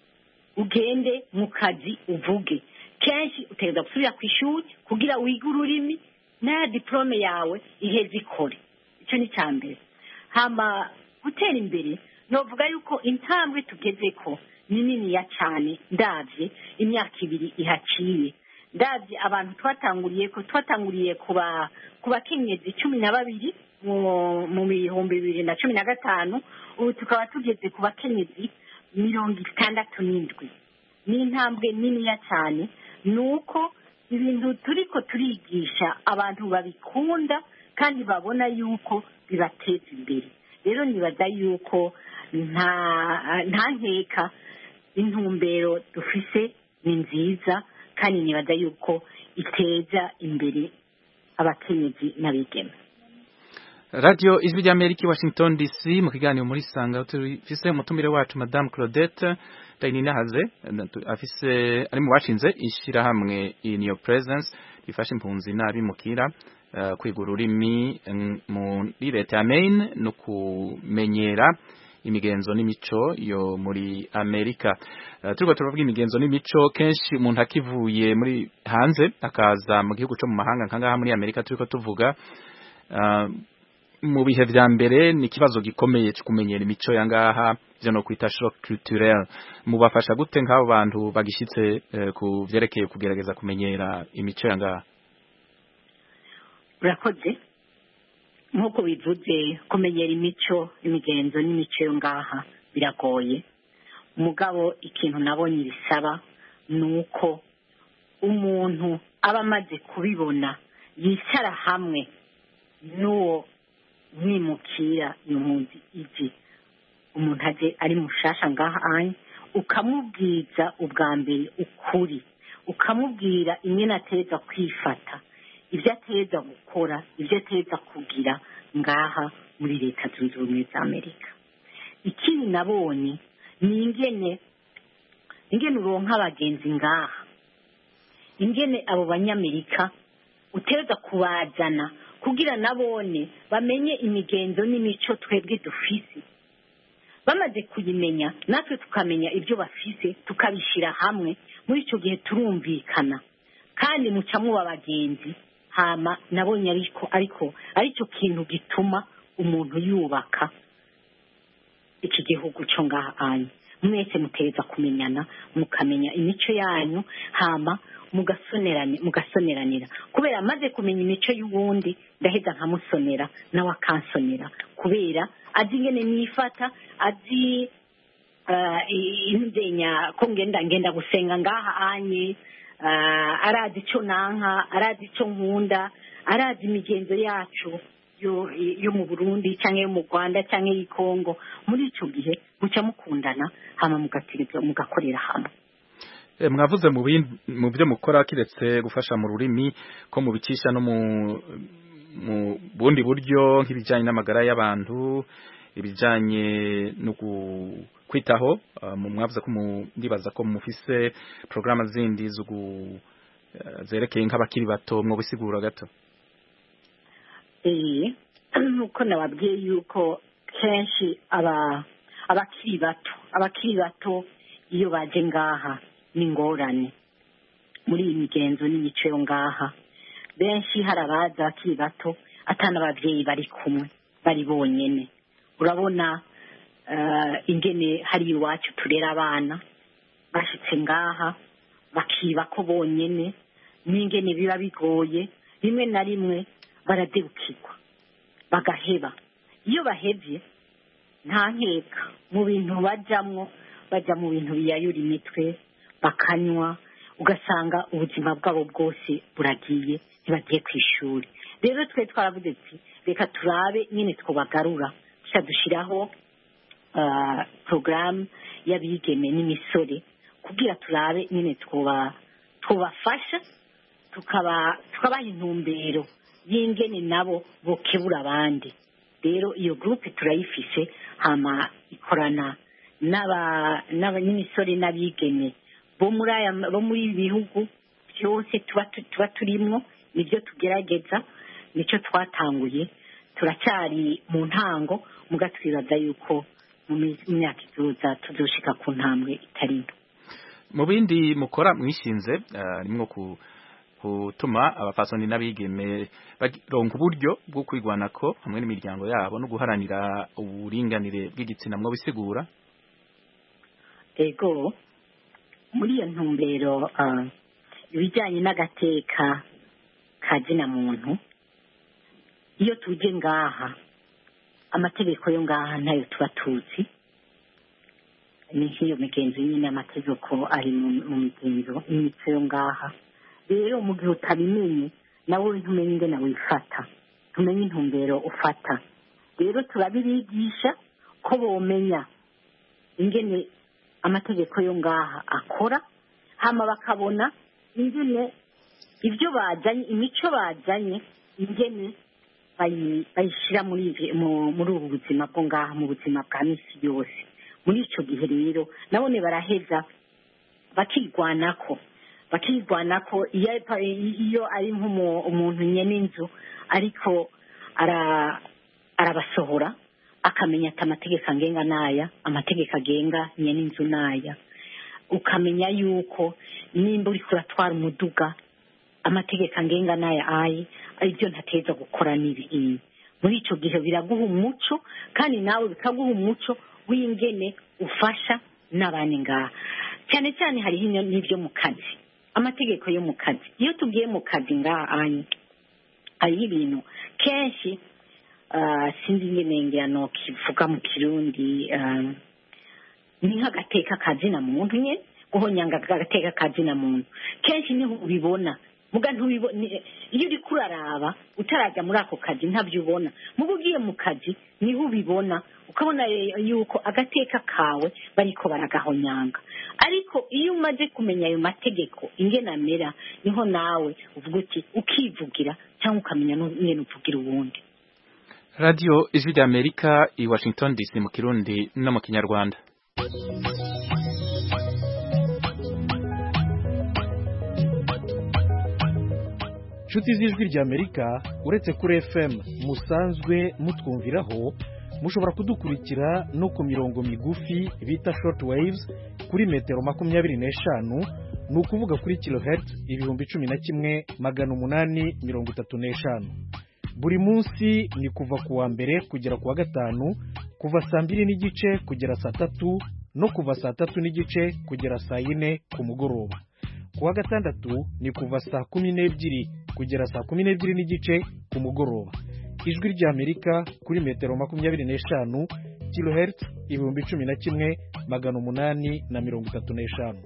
ugende mu kazi uvuge kenshi utegereza gusubira ku ishuri kugira wige ururimi na diplome yawe iheze ikore icyo ni cya mbere hama gutera imbere novuga yuko intambwe tugeze ko ni niniya cyane ndabye imyaka ibiri ihaciye ndabye abantu twatanguriye ko twatanguriye kuba ku bakenyezi cumi na babiri mu bihumbi bibiri na cumi na gatanu ubu tukaba tugeze ku bakenyezi mirongo itandatu n'indwi ni intambwe niniya cyane ni uko ibintu turi ko turigisha abantu babikunda kandi babona yuko bibateza imbere rero nibaza yuko nta nta nkeka intumbero dufise ni nziza kandi nibaza yuko iteza imbere abakenyezi n'abigeme Radio Ijwi ry'Amerika i Washington D C mu kiganiro muri Sanga tufise umutumire wacu Madame Claudette Ndayininahaze afise ari mu bashinze ishirahamwe in your presence rifasha impunzi n'abimukira uh, kwiga ururimi muri leta ya Maine no kumenyera imigenzo n'imico yo muri Amerika uh, turiko turavuga imigenzo n'imico kenshi umuntu akivuye muri hanze akaza mu gihugu cyo mu mahanga nkangaha muri Amerika turiko tuvuga uh, mu bihe vya mbere ni kibazo gikomeye cyo kumenyera imico yangaha byo no kwita shock culturel mubafasha gute nk'abo bantu bagishitse uh, ku vyerekeye kugerageza kumenyera imico yangaha urakoze nk'uko bivuze kumenyera imico imigenzo n'imico yo ngaha biragoye umugabo ikintu nabonye bisaba ni uko umuntu aba amaze kubibona yicara hamwe n'uwo mwimukira impunzi ije umuntu aje ari mushasha ngaha anye ukamubwiza ubwa mbere ukuri ukamubwira ingene ateza kwifata ibyo ateza gukora ibyo ateza kugira ngaha muri leta zunze ubumwe za Amerika ikindi nabonye ni ingene ingene uronka abagenzi ngaha ingene abo banyamerika uteza kubazana kugira nabone bamenye imigenzo n'imico twebwe dufise bamaze kuyimenya natwe tukamenya ibyo bafise tukabishira hamwe muri icyo gihe turumvikana kandi mucamu abagenzi hama nabonye ariko ariko aricyo kintu gituma umuntu yubaka iki gihugu cyo ngaha anye mwese muteza kumenyana mukamenya imico yanyu hama mugasonerane mugasoneranira kubera amaze kumenya imico y'ubundi ndaheza nkamusonera nawe akansonera kubera azi ingene nifata azi indenya ko ngenda ngenda gusenga ngaha anye arazi icyo nanka arazi icyo nkunda arazi imigenzo yacu yo yo mu Burundi cyangwa yo mu Rwanda cyangwa y'i Kongo muri icyo gihe muca mukundana hama mugatireza mugakorera hamwe mwavuze mu mu byo mukora kiretse gufasha mu rurimi ko mu bicisha no mu mu bundi buryo nk'ibijanye n'amagara y'abantu ibijanye no kwitaho mu mwavuze ko ndibaza ko mufise programa zindi zo zerekeye nk'abakiri bato mwo bisigura gato eh nuko nababwiye yuko kenshi aba abakiri bato abakiri bato iyo baje ngaha n'ingorane muri iyi migenzo n'imico yo ngaha benshi hari abaza bakiri bato atana abavyeyi bari kumwe bari bonyene urabona uh, ingene hari iwacu turera abana bashitse ngaha bakiba ko bonyene n'ingene biba bigoye rimwe na rimwe baradebukirwa bagaheba iyo bahevye nta nkeka mu bintu bajamwo baja mu bintu biyayura imitwe bakanywa ugasanga ubuzima bwabo bwose buragiye ntibagiye ku ishuri. Rero twe twaravuze ati reka turabe nyine twobagarura tuca dushyiraho porogaramu y'abigeme n'imisore kugira turabe nyine twubafasha tukabaha intumbero y'ingene nabo bokebura abandi. Rero iyo gurupe turayifise hama ikorana n'imisore n'abigeme bo muri ibi bihugu byose tuba turimwo. Nibyo tugerageza, nicyo twatanguye, turacyari mu ntango muga twibaza yuko mu myaka izoza tuzoshika ku ntambwe itari nto. Mu bindi mukora mwishinze rimwe ku gutuma abafasoni n'abigeme baronka uburyo bwo kwigwanako hamwe n'imiryango yabo no guharanira uburinganire bw'igitsina mwo bisigura. Ego muri iyo ntumbero ibijyanye n'agateka kazina muntu, iyo tuje ngaha amategeko yo ngaha ntayo tuba tuzi, ni nk'iyo migenzo nyine amategeko ari mu migenzo imico yo ngaha. Rero mu gihe utabimenye nawe ntumenye ingene wifata, ntumenye intumbero ufata. Rero turabibigisha ko bomenya ingene amategeko yo ngaha akora, hama bakabona ingene ibyo bajanye imico bajanye ingene bayishira muri muri ubu buzima bwo ngaha mu buzima bwa misi yose. Muri ico gihe rero nabone baraheza bakigwanako bakigwanako iyo ari nk'umuntu nyene inzu ariko arabasohora akamenya ati amategeko agenga naya, amategeko agenga nyene inzu naya. Ukamenya yuko nimba uriko uratwara umuduga amategeko agenga naya ayi aribyo ntateza gukora nibi. Muri ico gihe biraguha umuco kandi nawe bikaguha umuco w'ingene ufasha n'abandi ngaha. Cyane cyane hariho n'ibyo mu kazi, amategeko yo mu kazi. Iyo tugiye mu kazi ngaha anyi ari ibintu kenshi sinzi ingene ngirano kivuga mu Kirundi, ni nk'agateka kazina muntu nye guhonyanga agateka kazina muntu. Kenshi niho ubibona muga ntubibona iyo uri kuraraba utarajya muri ako kazi ntabyo ubona. Muga ugiye mu kazi niho ubibona ukabona yuko agateka kawe bariko baragahonyanga. Ariko iyo umaze kumenya ayo mategeko ingene amera niho nawe uvuga uti ukivugira cyangwa ukamenya n'ingene uvugira ubundi. Radio Ijwi ry'Amerika i Washington D C mu Kirundi no mu Kinyarwanda. Nshuti z'Ijwi ry'Amerika uretse kuri F M musanzwe mutwumviraho, mushobora kudukurikira no ku mirongo migufi bita short waves kuri metero makumyabiri n'eshanu, ni ukuvuga kuri kilohertz ibihumbi cumi na kimwe magana umunani mirongo itatu n'eshanu. Buri munsi ni kuva ku wa mbere kugera ku wa gatanu, kuva saa mbiri n'igice kugera saa tatu no kuva saa tatu n'igice kugera saa yine ku mugoroba. Ku wa gatandatu ni kuva saa kumi n'ebyiri kugera saa kumi n'ebyiri n'igice ku mugoroba. Ijwi ry'Amerika kuri metero makumyabiri n'eshanu, kilohertz ibihumbi cumi na kimwe magana umunani na mirongo itatu n'eshanu.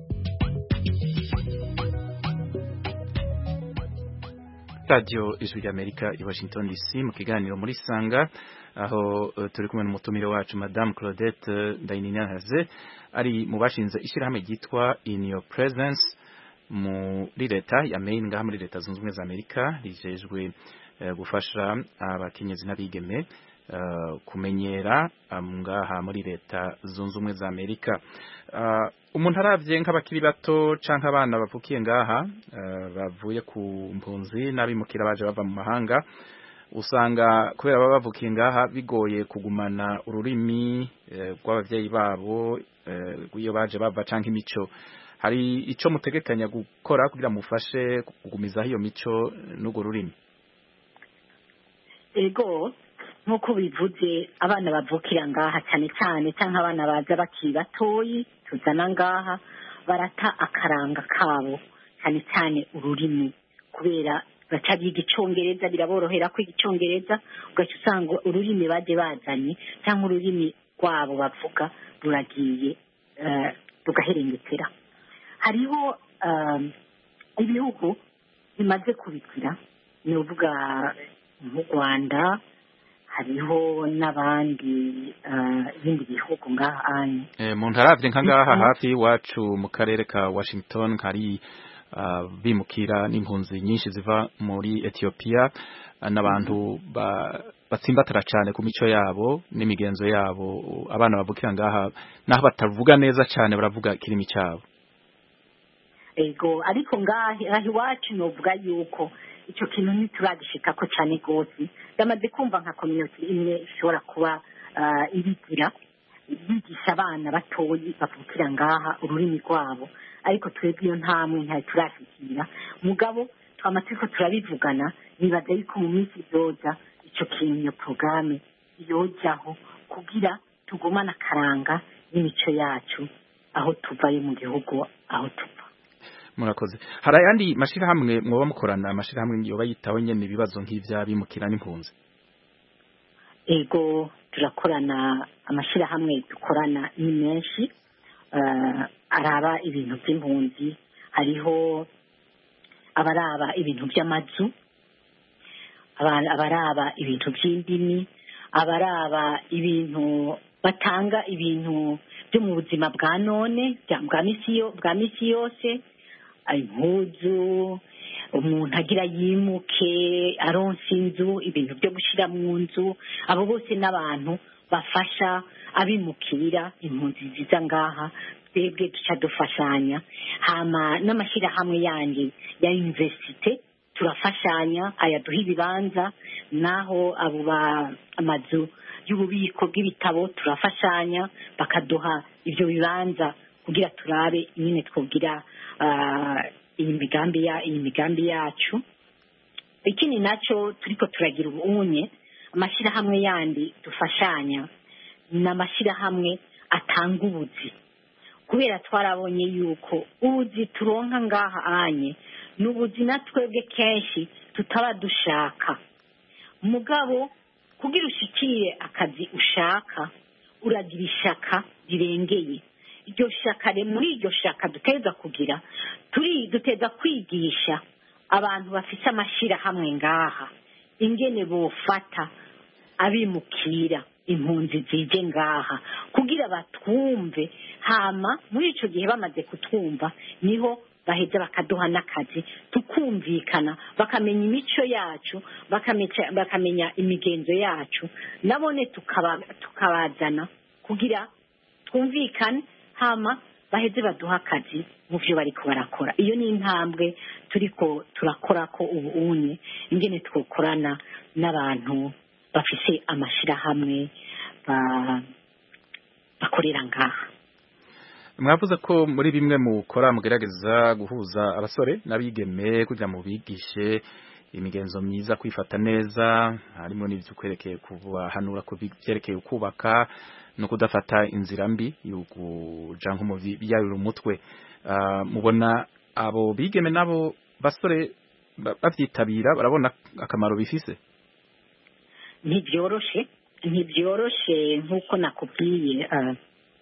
Radio Ijwi ry'Amerika i Washington D C mu kiganiro muri Sanga, aho uh, turi kumwe n'umutumire wacu Madame Claudette Ndayininahaze ari mu bashinze ishyirahamwe ryitwa In Your Presence muri leta ya Maine ngaha muri leta zunze ubumwe za Amerika, rijejwe uh, gufasha abakenyezi n'abigeme uh, kumenyera ngaha muri leta zunze ubumwe za Amerika. Uh, umuntu aravye nk'abakiri bato canke abana bavukiye ngaha uh, bavuye ku mpunzi n'abimukira baje bava mu mahanga, usanga kubera baba bavukiye ngaha bigoye kugumana ururimi rw'abavyeyi uh, babo uh, iyo baje bava canke imico. Hari ico mutegekanya gukora kugira mufashe kugumiza hiyo mico n'ugo rurimi? Ego nkuko bivuze abana bavukira ngaha cyane cyane cyangwa abana baza bakiri batoyi tuzana ngaha barata akaranga kabo cyane cyane ururimi, kubera baca biga icongereza biraborohera kwiga icongereza, ugaca usanga ururimi baje bazanye cyangwa ururimi rwabo bavuga ruragiye uh, rugaherengekera. hariho ibihugu bimaze kubigira ni uvuga nk'u Rwanda hariho n'abandi ibindi bihugu ngaha anye mu ntaravye nka ngaha hafi iwacu mu karere ka Washington hari bimukira n'impunzi nyinshi ziva muri Ethiopia n'abantu batsimbatara cyane ku mico yabo n'imigenzo yabo abana bavukira ngaha naho batavuga neza cyane baravuga kirimi cyabo ego ariko ngaha iwacu novuga yuko icyo kintu ntituragishika ko cyane gose yamaze kumva nka community imwe ishobora kuba ibigira bigisha abana batoyi bavukira ngaha ururimi rwabo ariko twebwe iyo ntamwe ntayo turashikira mugabo twamatsiko turabivugana nibaza yuko mu minsi izoza icyo kintu iyo programme yojaho kugira tugumana karanga n'imico yacu aho tuvayo mu gihugu aho tuva. Murakoze. Hari ayandi mashirahamwe mwoba mukorana amashirahamwe yoba yitaho nyene ibibazo nk'ivya bimukira n'impunzi? Ego turakorana amashirahamwe dukorana ni menshi uh, araba ibintu by'impunzi hariho abaraba ibintu by'amazu abaraba ibintu by'indimi abaraba ibintu batanga ibintu byo mu buzima bwa none bwa misi yo bwa misi yose impuzu umuntu agira yimuke aronse inzu ibintu byo gushira mu nzu abo bose n'abantu bafasha abimukira impunzi ziza ngaha twebwe duca dufashanya hama n'amashirahamwe yanjye ya universite turafashanya ayaduha ibibanza naho abo ba amazu y'ububiko bw'ibitabo turafashanya bakaduha ibyo bibanza kugira turabe nyine twogira iyi migambi ya iyi migambi yacu ikindi naco turiko turagira ubunye amashirahamwe yandi dufashanya n'amashirahamwe atanga ubuzi kubera twarabonye yuko ubuzi turonka ngaha anye n'ubuzi natwebwe kenshi tutaba dushaka mugabo kugira ushikire akazi ushaka uragira ishaka rirengeye iryo shaka re muri iryo shaka duteza kugira turi duteza kwigisha abantu bafite amashira hamwe ngaha ingene bofata abimukira impunzi zije ngaha kugira batwumve hama muri ico gihe bamaze kutwumva niho baheza bakaduha n'akazi tukumvikana bakamenya imico yacu bakamenya bakamenya imigenzo yacu nabone tukaba tukabazana kugira twumvikane hama baheze baduha akazi mu byo bariko barakora iyo ni intambwe turiko turakora ko ubu unye ingene twokorana n'abantu bafise amashirahamwe ba bakorera ngaha. Mwavuze ko muri bimwe mukora mugerageza guhuza abasore n'abigeme kugira mu bigishe imigenzo myiza kwifata neza harimo n'ivyo kwerekeye kubahanura ko byerekeye kubaka no kudafata inzira mbi yukuja nko mu biyarura umutwe uh, mubona abo bigeme nabo basore bavyitabira barabona akamaro bifise ntibyoroshe ntibyoroshe nkuko nakubwiye uh,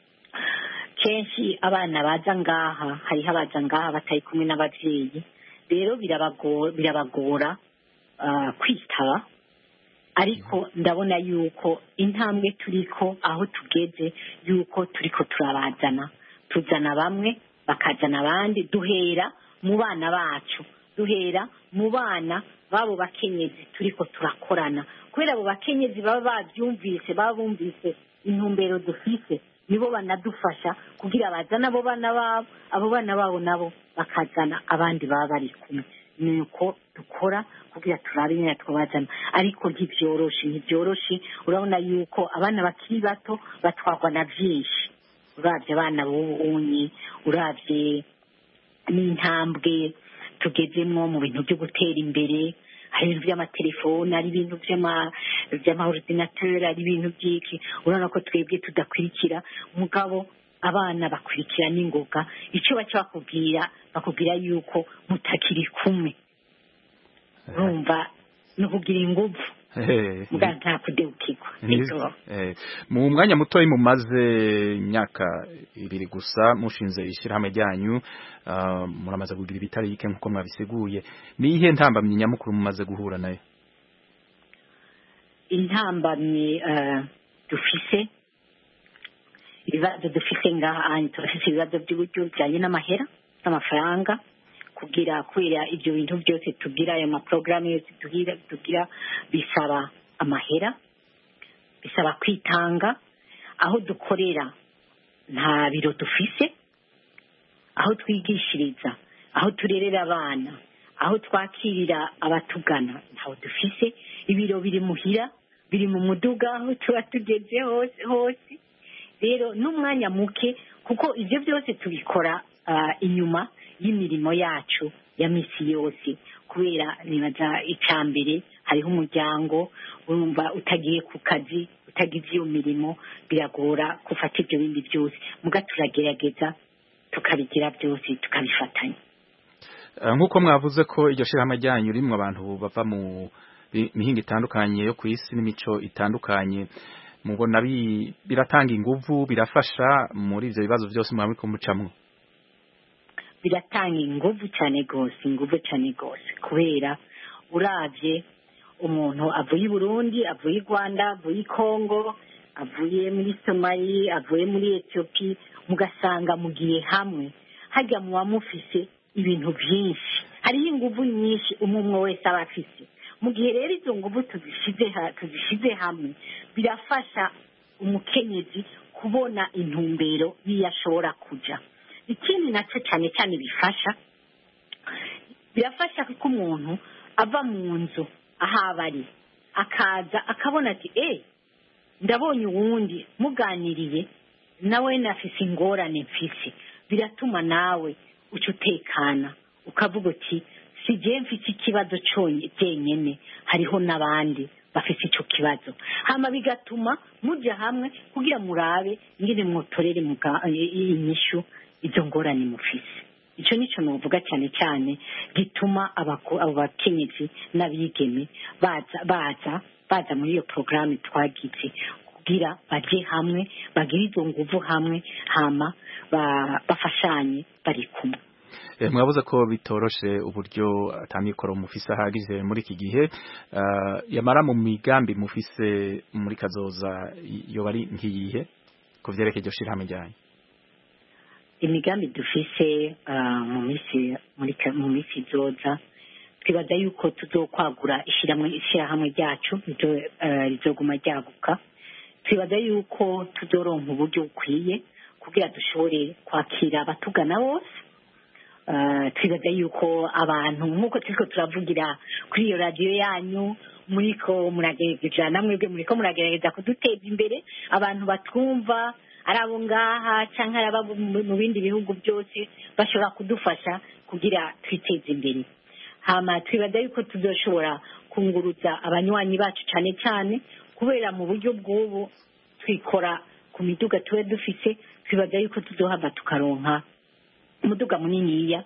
kenshi abana baza ngaha hariho abaza ngaha batari kumwe n'abavyeyi rero birabagora birabagora uh, kwitaba ariko ndabona yuko intambwe turiko aho tugeze yuko turiko turabazana tuzana bamwe bakazana abandi duhera mu bana bacu duhera mu bana babo bakenyezi turiko turakorana kubera abo bakenyezi baba bavyumvise baba bumvise intumbero dufise nibo banadufasha kugira bazana abo bana babo abo bana babo nabo bakazana abandi baba bari kumwe nuko dukora kugira turabe nyine twabazana ariko ntibyoroshe ntibyoroshe urabona yuko abana bakiri bato batwarwa na byinshi uravye abana b'ubunyi uravye n'intambwe tugezemwo mu bintu byo gutera imbere hari ibintu by'amatelefone hari ibintu by'amaordinateur hari ibintu by'iki urabona ko twebwe tudakurikira mugabo abana bakurikira n'ingoga icyo baca bakubwira bakubwira yuko mutakiri kumwe urumva no kugira ingufu muga nta kudebukirwa mu mwanya muto mumaze imyaka ibiri gusa mushinze ishyirahamwe ryanyu muramaze kugira ibitari bike nk'uko mwabisiguye ni ihe ntambamye nyamukuru mumaze guhura nayo? Intambamye dufise ibibazo dufise ngaha turafise ibibazo by'uburyo bijyanye n'amahera n'amafaranga kugira kubera ibyo bintu byose tugira ayo maporogaramu yose tugira tugira bisaba amahera bisaba kwitanga aho dukorera nta biro dufise aho twigishiriza aho turerera abana aho twakirira abatugana ntaho dufise ibiro biri muhira biri mu muduga aho tuba tugeze hose hose rero n'umwanya muke kuko ibyo byose tubikora inyuma y'imirimo yacu ya misi yose kubera nibaza icambere hariho umuryango urumva utagiye ku kazi utagize iyo mirimo biragora gufata ibyo bindi byose muga turagerageza tukabigira byose tukabifatanya. Nk'uko mwavuze ko iryo shirahamwe ryanyu rimwe abantu bava mu mihinga itandukanye yo ku isi n'imico itandukanye mubona biratanga inguvu birafasha muri ivyo bibazo byose mwamiko mucamwo? Biratanga inguvu cyane gose inguvu cyane gose kubera uravye umuntu avuye i Burundi avuye i Rwanda avuye i Kongo avuye muri Somalia avuye muri Ethiopia mugasanga mugiye hamwe hajya mu wamufise ibintu byinshi hariho inguvu nyinshi umwe wese aba afise mu gihe rero izo nguvu tuzishize tuzishize hamwe birafasha umukenyezi kubona intumbero yiyashobora kuja. Ikindi nacyo cyane cyane bifasha birafasha ko umuntu ava mu nzu aho abari akaza akabona ati eh ndabonye uwundi muganiriye nawe nafise ingorane mfise biratuma nawe uca utekana ukavuga uti si je mfise ikibazo cyenyene hariho n'abandi bafise icyo kibazo hama bigatuma muja hamwe kugira murabe ngire mwotorere inyishu izo ngorane mufise. Ico nico novuga cyane cyane gituma abo bakenyezi n'abigeme baza baza baza muri iyo programme twagize kugira baje hamwe bagire izo nguvu hamwe hama bafashanye bari kumwe. Mwabuze ko bitoroshe uburyo atamikoro mufise ahagije muri iki gihe yamara mu migambi mufise muri kazoza yo bari nkiyihe ko vyerekeje shirahamwe ryanyu? Imigambi dufise mu misi muri mu misi zoza twibaza yuko tuzokwagura ishiramwe ishirahamwe ryacu rizoguma ryaguka twibaza yuko tuzoronka uburyo bukwiye kugira dushobore kwakira abatugana bose. Twibaza yuko abantu nk'uko turiko turavugira kuri iyo radiyo yanyu muriko muragerageza namwebwe muriko muragerageza kuduteza imbere abantu batwumva ari abo ngaha cyangwa ari abo mu bindi bihugu byose bashobora kudufasha kugira twiteze imbere. Hama twibaza yuko tuzoshobora kunguruza abanywanyi bacu cyane cyane kubera mu buryo bw'ubu twikora ku miduga tuwe dufise twibaza yuko tuzohava tukaronka umuduga muniniya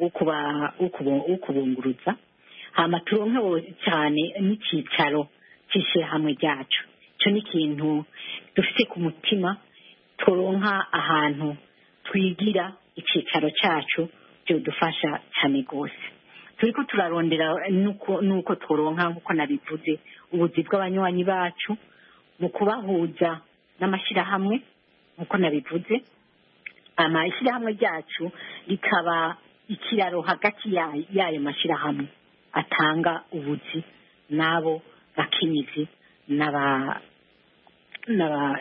wo kubunguruza hama turonke cyane n'icicaro cy'ishyirahamwe ryacu. Ico ni ikintu dufite ku mutima turonka ahantu twigira icicaro cyacu byodufasha cyane gose. Turiko turarondera nuko nuko turonka nkuko nabivuze ubuzi bw'abanywanyi bacu mu kubahuza n'amashirahamwe nkuko nabivuze ama ishirahamwe ryacu rikaba ikiraro hagati y'ayo mashirahamwe atanga ubuzi nabo bakenyezi n'aba n'aba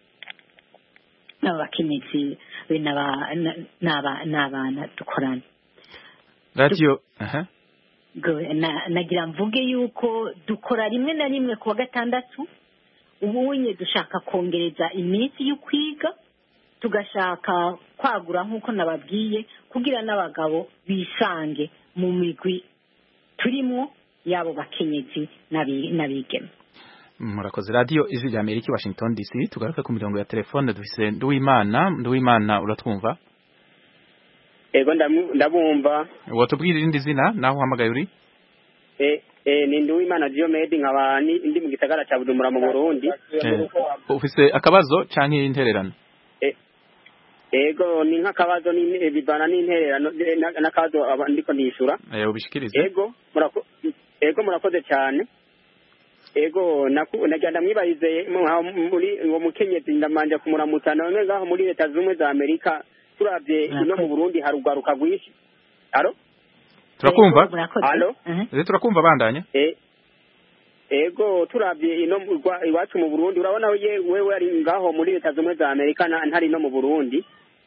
n'abakenyezi n'aba n'aba n'abana dukorana. Radio aha nagira mvuge yuko dukora rimwe na rimwe kuwa gatandatu ubunye dushaka kongereza iminsi yo kwiga tugashaka kwagura nk'uko nababwiye kugira n'abagabo bisange mu migwi turimo yabo bakenyezi n'abigeme. Murakoze. Radio Ijwi rya Amerika Washington D C tugaruke ku mirongo ya telefone dufise Nduwimana. Nduwimana uratwumva? Ego ndabumva. Wotubwira irindi zina naho uhamagaye uri? eh eh ni Nduwimana Diomede nkaba ndi mu gisagara cya Bujumbura mu Burundi. Ufise akabazo canke intererano? Eh Ego ni nk'akabazo ni bibana n'intererano n'akabazo ndiko ndishura. Eh ubishikirize. Ego murako ego murakoze cyane. Ego nagenda mwibarize muri ngo mukenyezi ndamanje kumuramutsa none ngaho muri leta zumwe za Amerika turavye ino mu Burundi harugaruka gwishi. Alo? Turakumva? Alo? Eh turakumva bandanya? Eh Ego turavye ino iwacu mu Burundi urabona wewe ari ngaho muri leta zumwe za Amerika ntari no mu Burundi.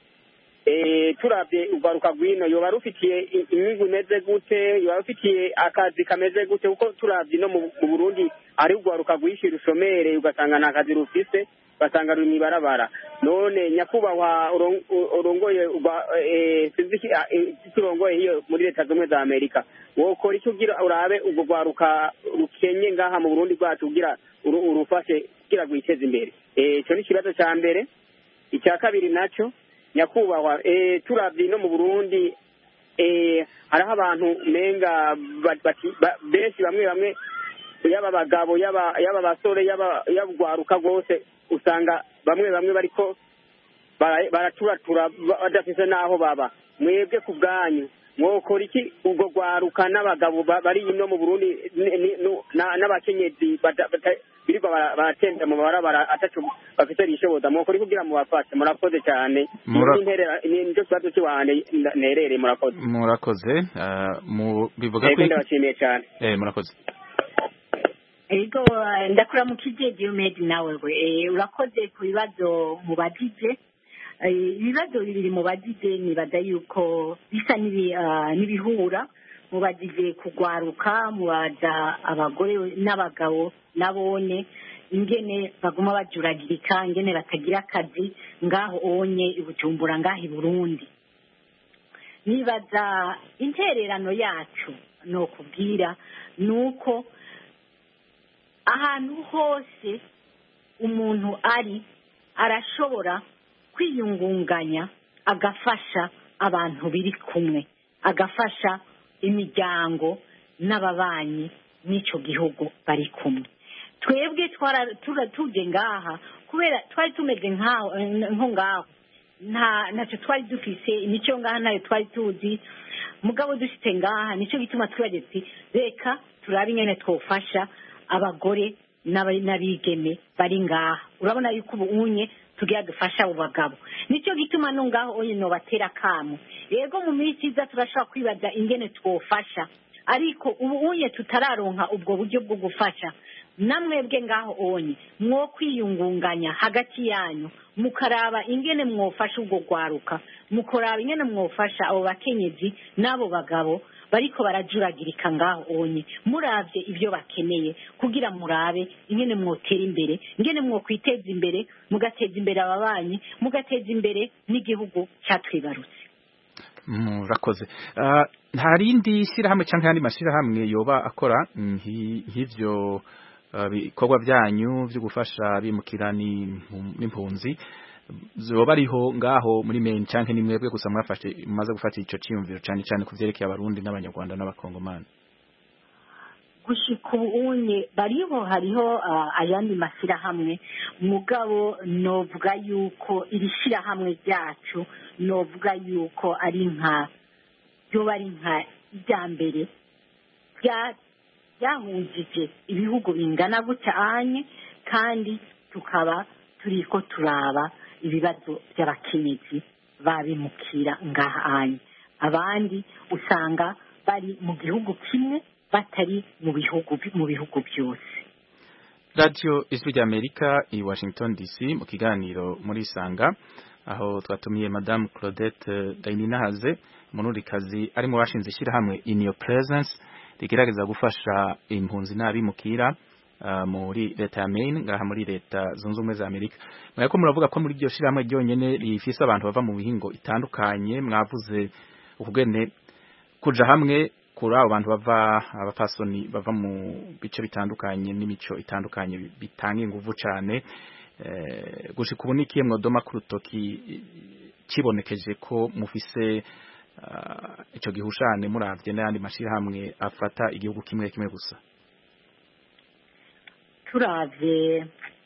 Eh turavye ugaruka gwino yoba rufitiye inyungu imeze gute yoba rufitiye akazi kameze gute uko turavye no mu Burundi ari ugaruka gwishi rusomere ugasanga nakazi rufise basanga ruri mibarabara none nyakubahwa urongoye eh fiziki turongoye hiyo muri leta zumwe za Amerika wokora icyo ugira urabe ubwo gwaruka rukenye ngaha mu Burundi bwacu ugira urufashe kugira gwiteze imbere eh cyo ni kibazo cya mbere icya kabiri naco nyakubahwa eh turavye no mu Burundi eh haraho abantu menga benshi bamwe bamwe yaba bagabo yaba yaba basore yaba yabugwaruka gose usanga bamwe bamwe bariko baraturatura badafise naho baba mwebwe ku bwanyu mwokora iki ubwo gwaruka n'abagabo bari ino mu Burundi n'abakenyezi birirwa baratemba mu barabara atacu bafite rishoboza mwokora kugira mu bafashe murakoze cyane n'icyo kibazo cy'wande nerere murakoze murakoze mu bivuga ko ndabashimiye cyane eh murakoze Ego ndakura mu kijeje umedi nawe we urakoze ku bibazo mubajije ibibazo bibiri mubajije nibaza yuko bisa n'ibihura mubajije kugwaruka mubaza abagore n'abagabo nabone ingene baguma bajuragirika ingene batagira akazi ngaho onye ibujumbura ngaho i Burundi nibaza intererano yacu no kubwira nuko ahantu hose umuntu ari arashobora kwiyungunganya agafasha abantu biri kumwe agafasha imiryango n'ababanyi n'icyo gihugu bari kumwe twebwe tuje ngaha kubera twari tumeze nko ngaho ntacyo twari dufise imico ngaha nayo twari tuzi mugabo dufite ngaha nicyo gituma twibagetse reka turabe ingene twofasha abagore n'abigeme bari ngaha urabona yuko ubu unye tugira dufasha abo bagabo nicyo gituma no ngaho oye no batera kamo yego mu minsi iza turashaka kwibaza ingene twofasha ariko ubu unye tutararonka ubwo buryo bwo gufasha namwebwe ngaho onye mwo kwiyungunganya hagati yanyu mukaraba ingene mwofasha ubwo gwaruka mukoraba ingene mwofasha abo bakenyezi n'abo bagabo bariko barajuragirika ngaho onye muravye ibyo bakeneye kugira murabe ingene mwotera imbere ingene mwokwiteza imbere mugateza imbere ababanyi mugateza imbere n'igihugu cyatwibarutse murakoze nta rindi shyirahamwe cyangwa ayandi mashyirahamwe yoba akora nk'ivyo bikorwa byanyu byo gufasha bimukira n'impunzi zoba ariho ngaho muri main canke ni mwebwe gusa mwafashe mumaze gufata ico ciyumviro cyane cyane kuvyerekeye abarundi n'abanyarwanda n'abakongomani gushika ubunye bariho hariho ayandi mashyirahamwe mugabo novuga yuko iri shyirahamwe ryacu novuga yuko ari nka yoba ari nka irya mbere ryahujije ibihugu bingana gutya anye kandi tukaba turiko turaba ibibazo by'abakenyezi babimukira ngaha anye abandi usanga bari mu gihugu kimwe batari mu bihugu mu bihugu byose. Radio Ijwi ry'Amerika i Washington D C mu kiganiro muri Sanga aho twatumiye Madame Claudette Daininahaze umunurikazi ari mu bashinze ishyirahamwe In Your Presence rigerageza gufasha impunzi n'abimukira Uh, muri leta ya Maine ngaha muri leta zunze ubumwe za Amerika mwako muravuga ko muri iryo shirahamwe ryonyene rifise abantu bava mu bihingo itandukanye mwavuze ukugene kuja hamwe kuri abo bantu bava abapasoni bava mu bice bitandukanye n'imico itandukanye bitanga inguvu cyane eh, gushika ubu nikiye mwodoma ku rutoki kibonekeje ko mufise uh, ico gihushane muravye n'ayandi mashirahamwe afata igihugu kimwe kimwe gusa? turavye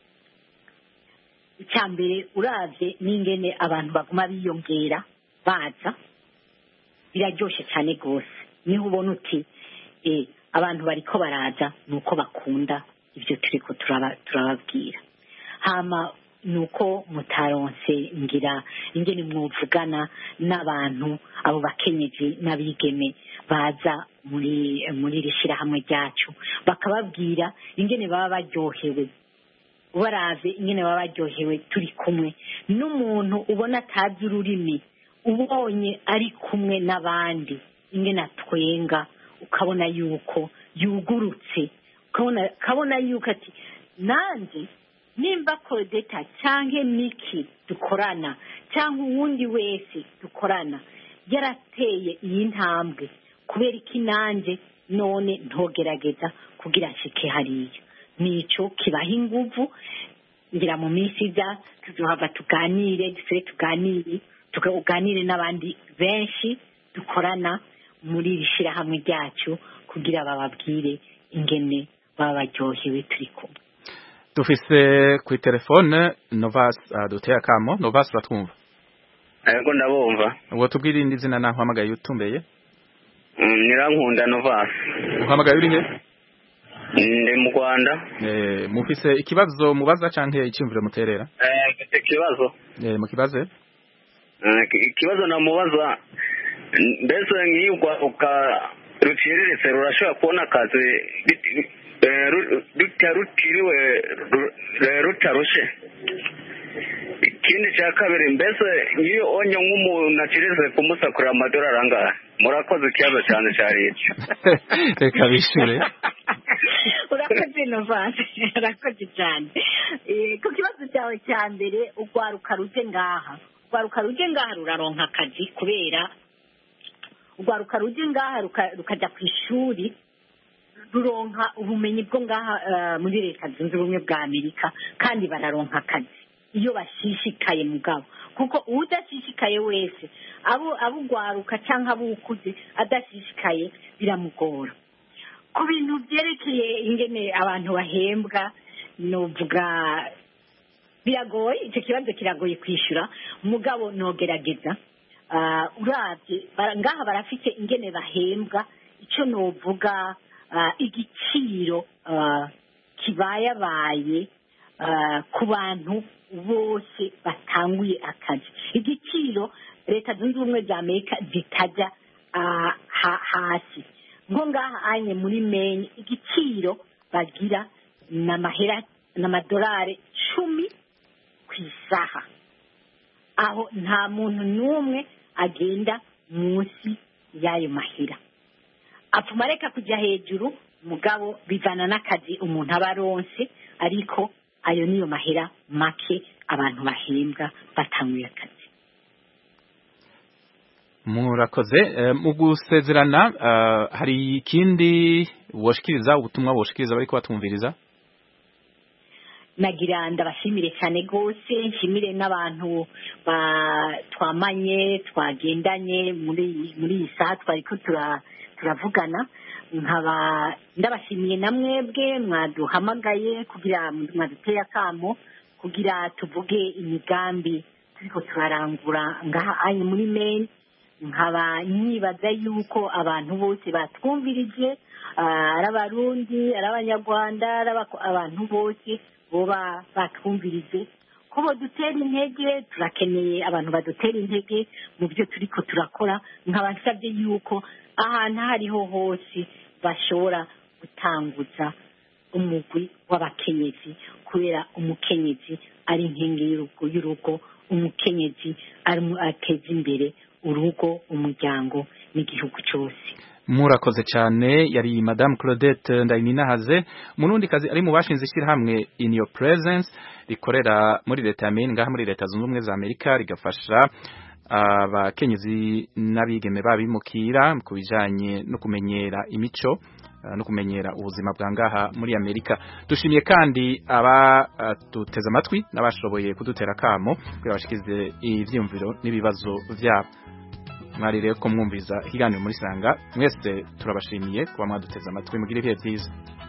icyambere uravye n'ingene abantu baguma biyongera baza biraryoshe cyane gose niho ubona uti eh abantu bariko baraza nuko bakunda ibyo turiko turababwira hama nuko mutaronse ngira ingene mwuvugana n'abantu abo bakenyezi n'abigeme baza muri muri rishira hamwe ryacu bakababwira ingene baba baryohewe baraze ingene baba baryohewe turi kumwe n'umuntu ubona atazi ururimi ubonye ari kumwe n'abandi ingene atwenga ukabona yuko yugurutse ukabona kabona yuko ati nanje nimba Claudeta canke Miki dukorana cyangwa uwundi wese dukorana yarateye iyi ntambwe kubera iki nanje none ntogerageza kugira nshike hariya nico kibaha inguvu ngira mu minsi iza tuzohava tuganire dusere tuganire tuganire n'abandi benshi dukorana muri rishira hamwe ryacu kugira bababwire ingene baba baryohewe turi kumwe. Dufise ku telefone Novas uh, duteye akamo. Novas batwumva? Yego ndabumva. Uwo tubwira indi zina naho hamagaye utumbeye? Mm, Nirankunda Novas. Uhamagaye uri he? Ndi mu Rwanda. Eh mufise ikibazo mubaza canke icyumvire muterera? Eh gite kibazo. Eh mukibaze? Eh ikibazo namubaza mbese nk'iyugwa uka ruciriritse rurashobora kubona akazi rutarutiriwe rutarushe. Ikindi cya kabiri mbese iyo onye nk'umuntu aciriritse kumusakura amadolari angahe? Murakoze ikibazo cyane cyari icyo. Reka bishure. Urakoze Novas, urakoze cyane. Eh ku kibazo cyawe cya mbere ugwaruka ruje ngaha. Ugwaruka ruje ngaha ruraronka akazi kubera ugwaruka ruje ngaha rukaja ku ishuri ruronka ubumenyi bwo ngaha uh, muri leta zunze ubumwe bwa Amerika kandi bararonka akazi iyo bashishikaye mugabo kuko udashishikaye wese abo abugwaruka cyangwa abukuze adashishikaye biramugora ku bintu byerekeye ingene abantu bahembwa novuga biragoye icyo kibazo kiragoye kwishura mugabo nogerageza uh, uravye ngaha barafite ingene bahembwa icyo novuga uh, igiciro uh, kibayabaye uh, ku bantu bose batanguye akazi igiciro leta zunze ubumwe za Amerika zitajya uh, ha, hasi ngo ngaha anye muri Maine igiciro bagira n'amahera n'amadolari cumi ku isaha aho nta muntu n'umwe agenda munsi y'ayo mahera apfuma reka kujya hejuru mugabo bivana n'akazi umuntu aba aronse ariko ayo niyo mahera make abantu bahembwa batanguye akazi. Murakoze mu gusezerana hari ikindi woshikiriza ubutumwa woshikiriza bari ko batumviriza? Nagira ndabashimire cyane gose nshimire n'abantu twamanye twagendanye muri muri isa twariko tura turavugana nkaba ndabashimiye namwebwe mwaduhamagaye kugira mwaduteye akamo kugira tuvuge imigambi turiko turarangura ngaha anye muri Maine nkaba nibaza yuko abantu bose batwumvirije ari abarundi ari abanyarwanda abantu bose boba batwumvirije ko badutera intege turakeneye abantu badutera intege mu byo turiko turakora nkaba nsabye yuko ahantu hariho hose bashobora gutanguza umugwi w'abakenyezi kubera umukenyezi ari inkingi y'urugo y'urugo umukenyezi ateza imbere urugo umuryango n'igihugu cyose. Murakoze cyane yari Madame Claudette Ndayininahaze murundi kazi ari mu bashinze ishyirahamwe In Your Presence rikorera muri leta ya Maine ngaha muri leta zunze ubumwe za Amerika rigafasha abakenyezi n'abigeme babimukira ku bijanye no kumenyera imico no kumenyera ubuzima bwa ngaha muri Amerika. Dushimiye kandi aba tuteze amatwi n'abashoboye kudutera kamo kugira bashikize ivyumviro n'ibibazo byabo. mwari rero ko mwumviza ikiganiro muri sanga mwese turabashimiye kuba mwaduteze amatwi mugira ibihe byiza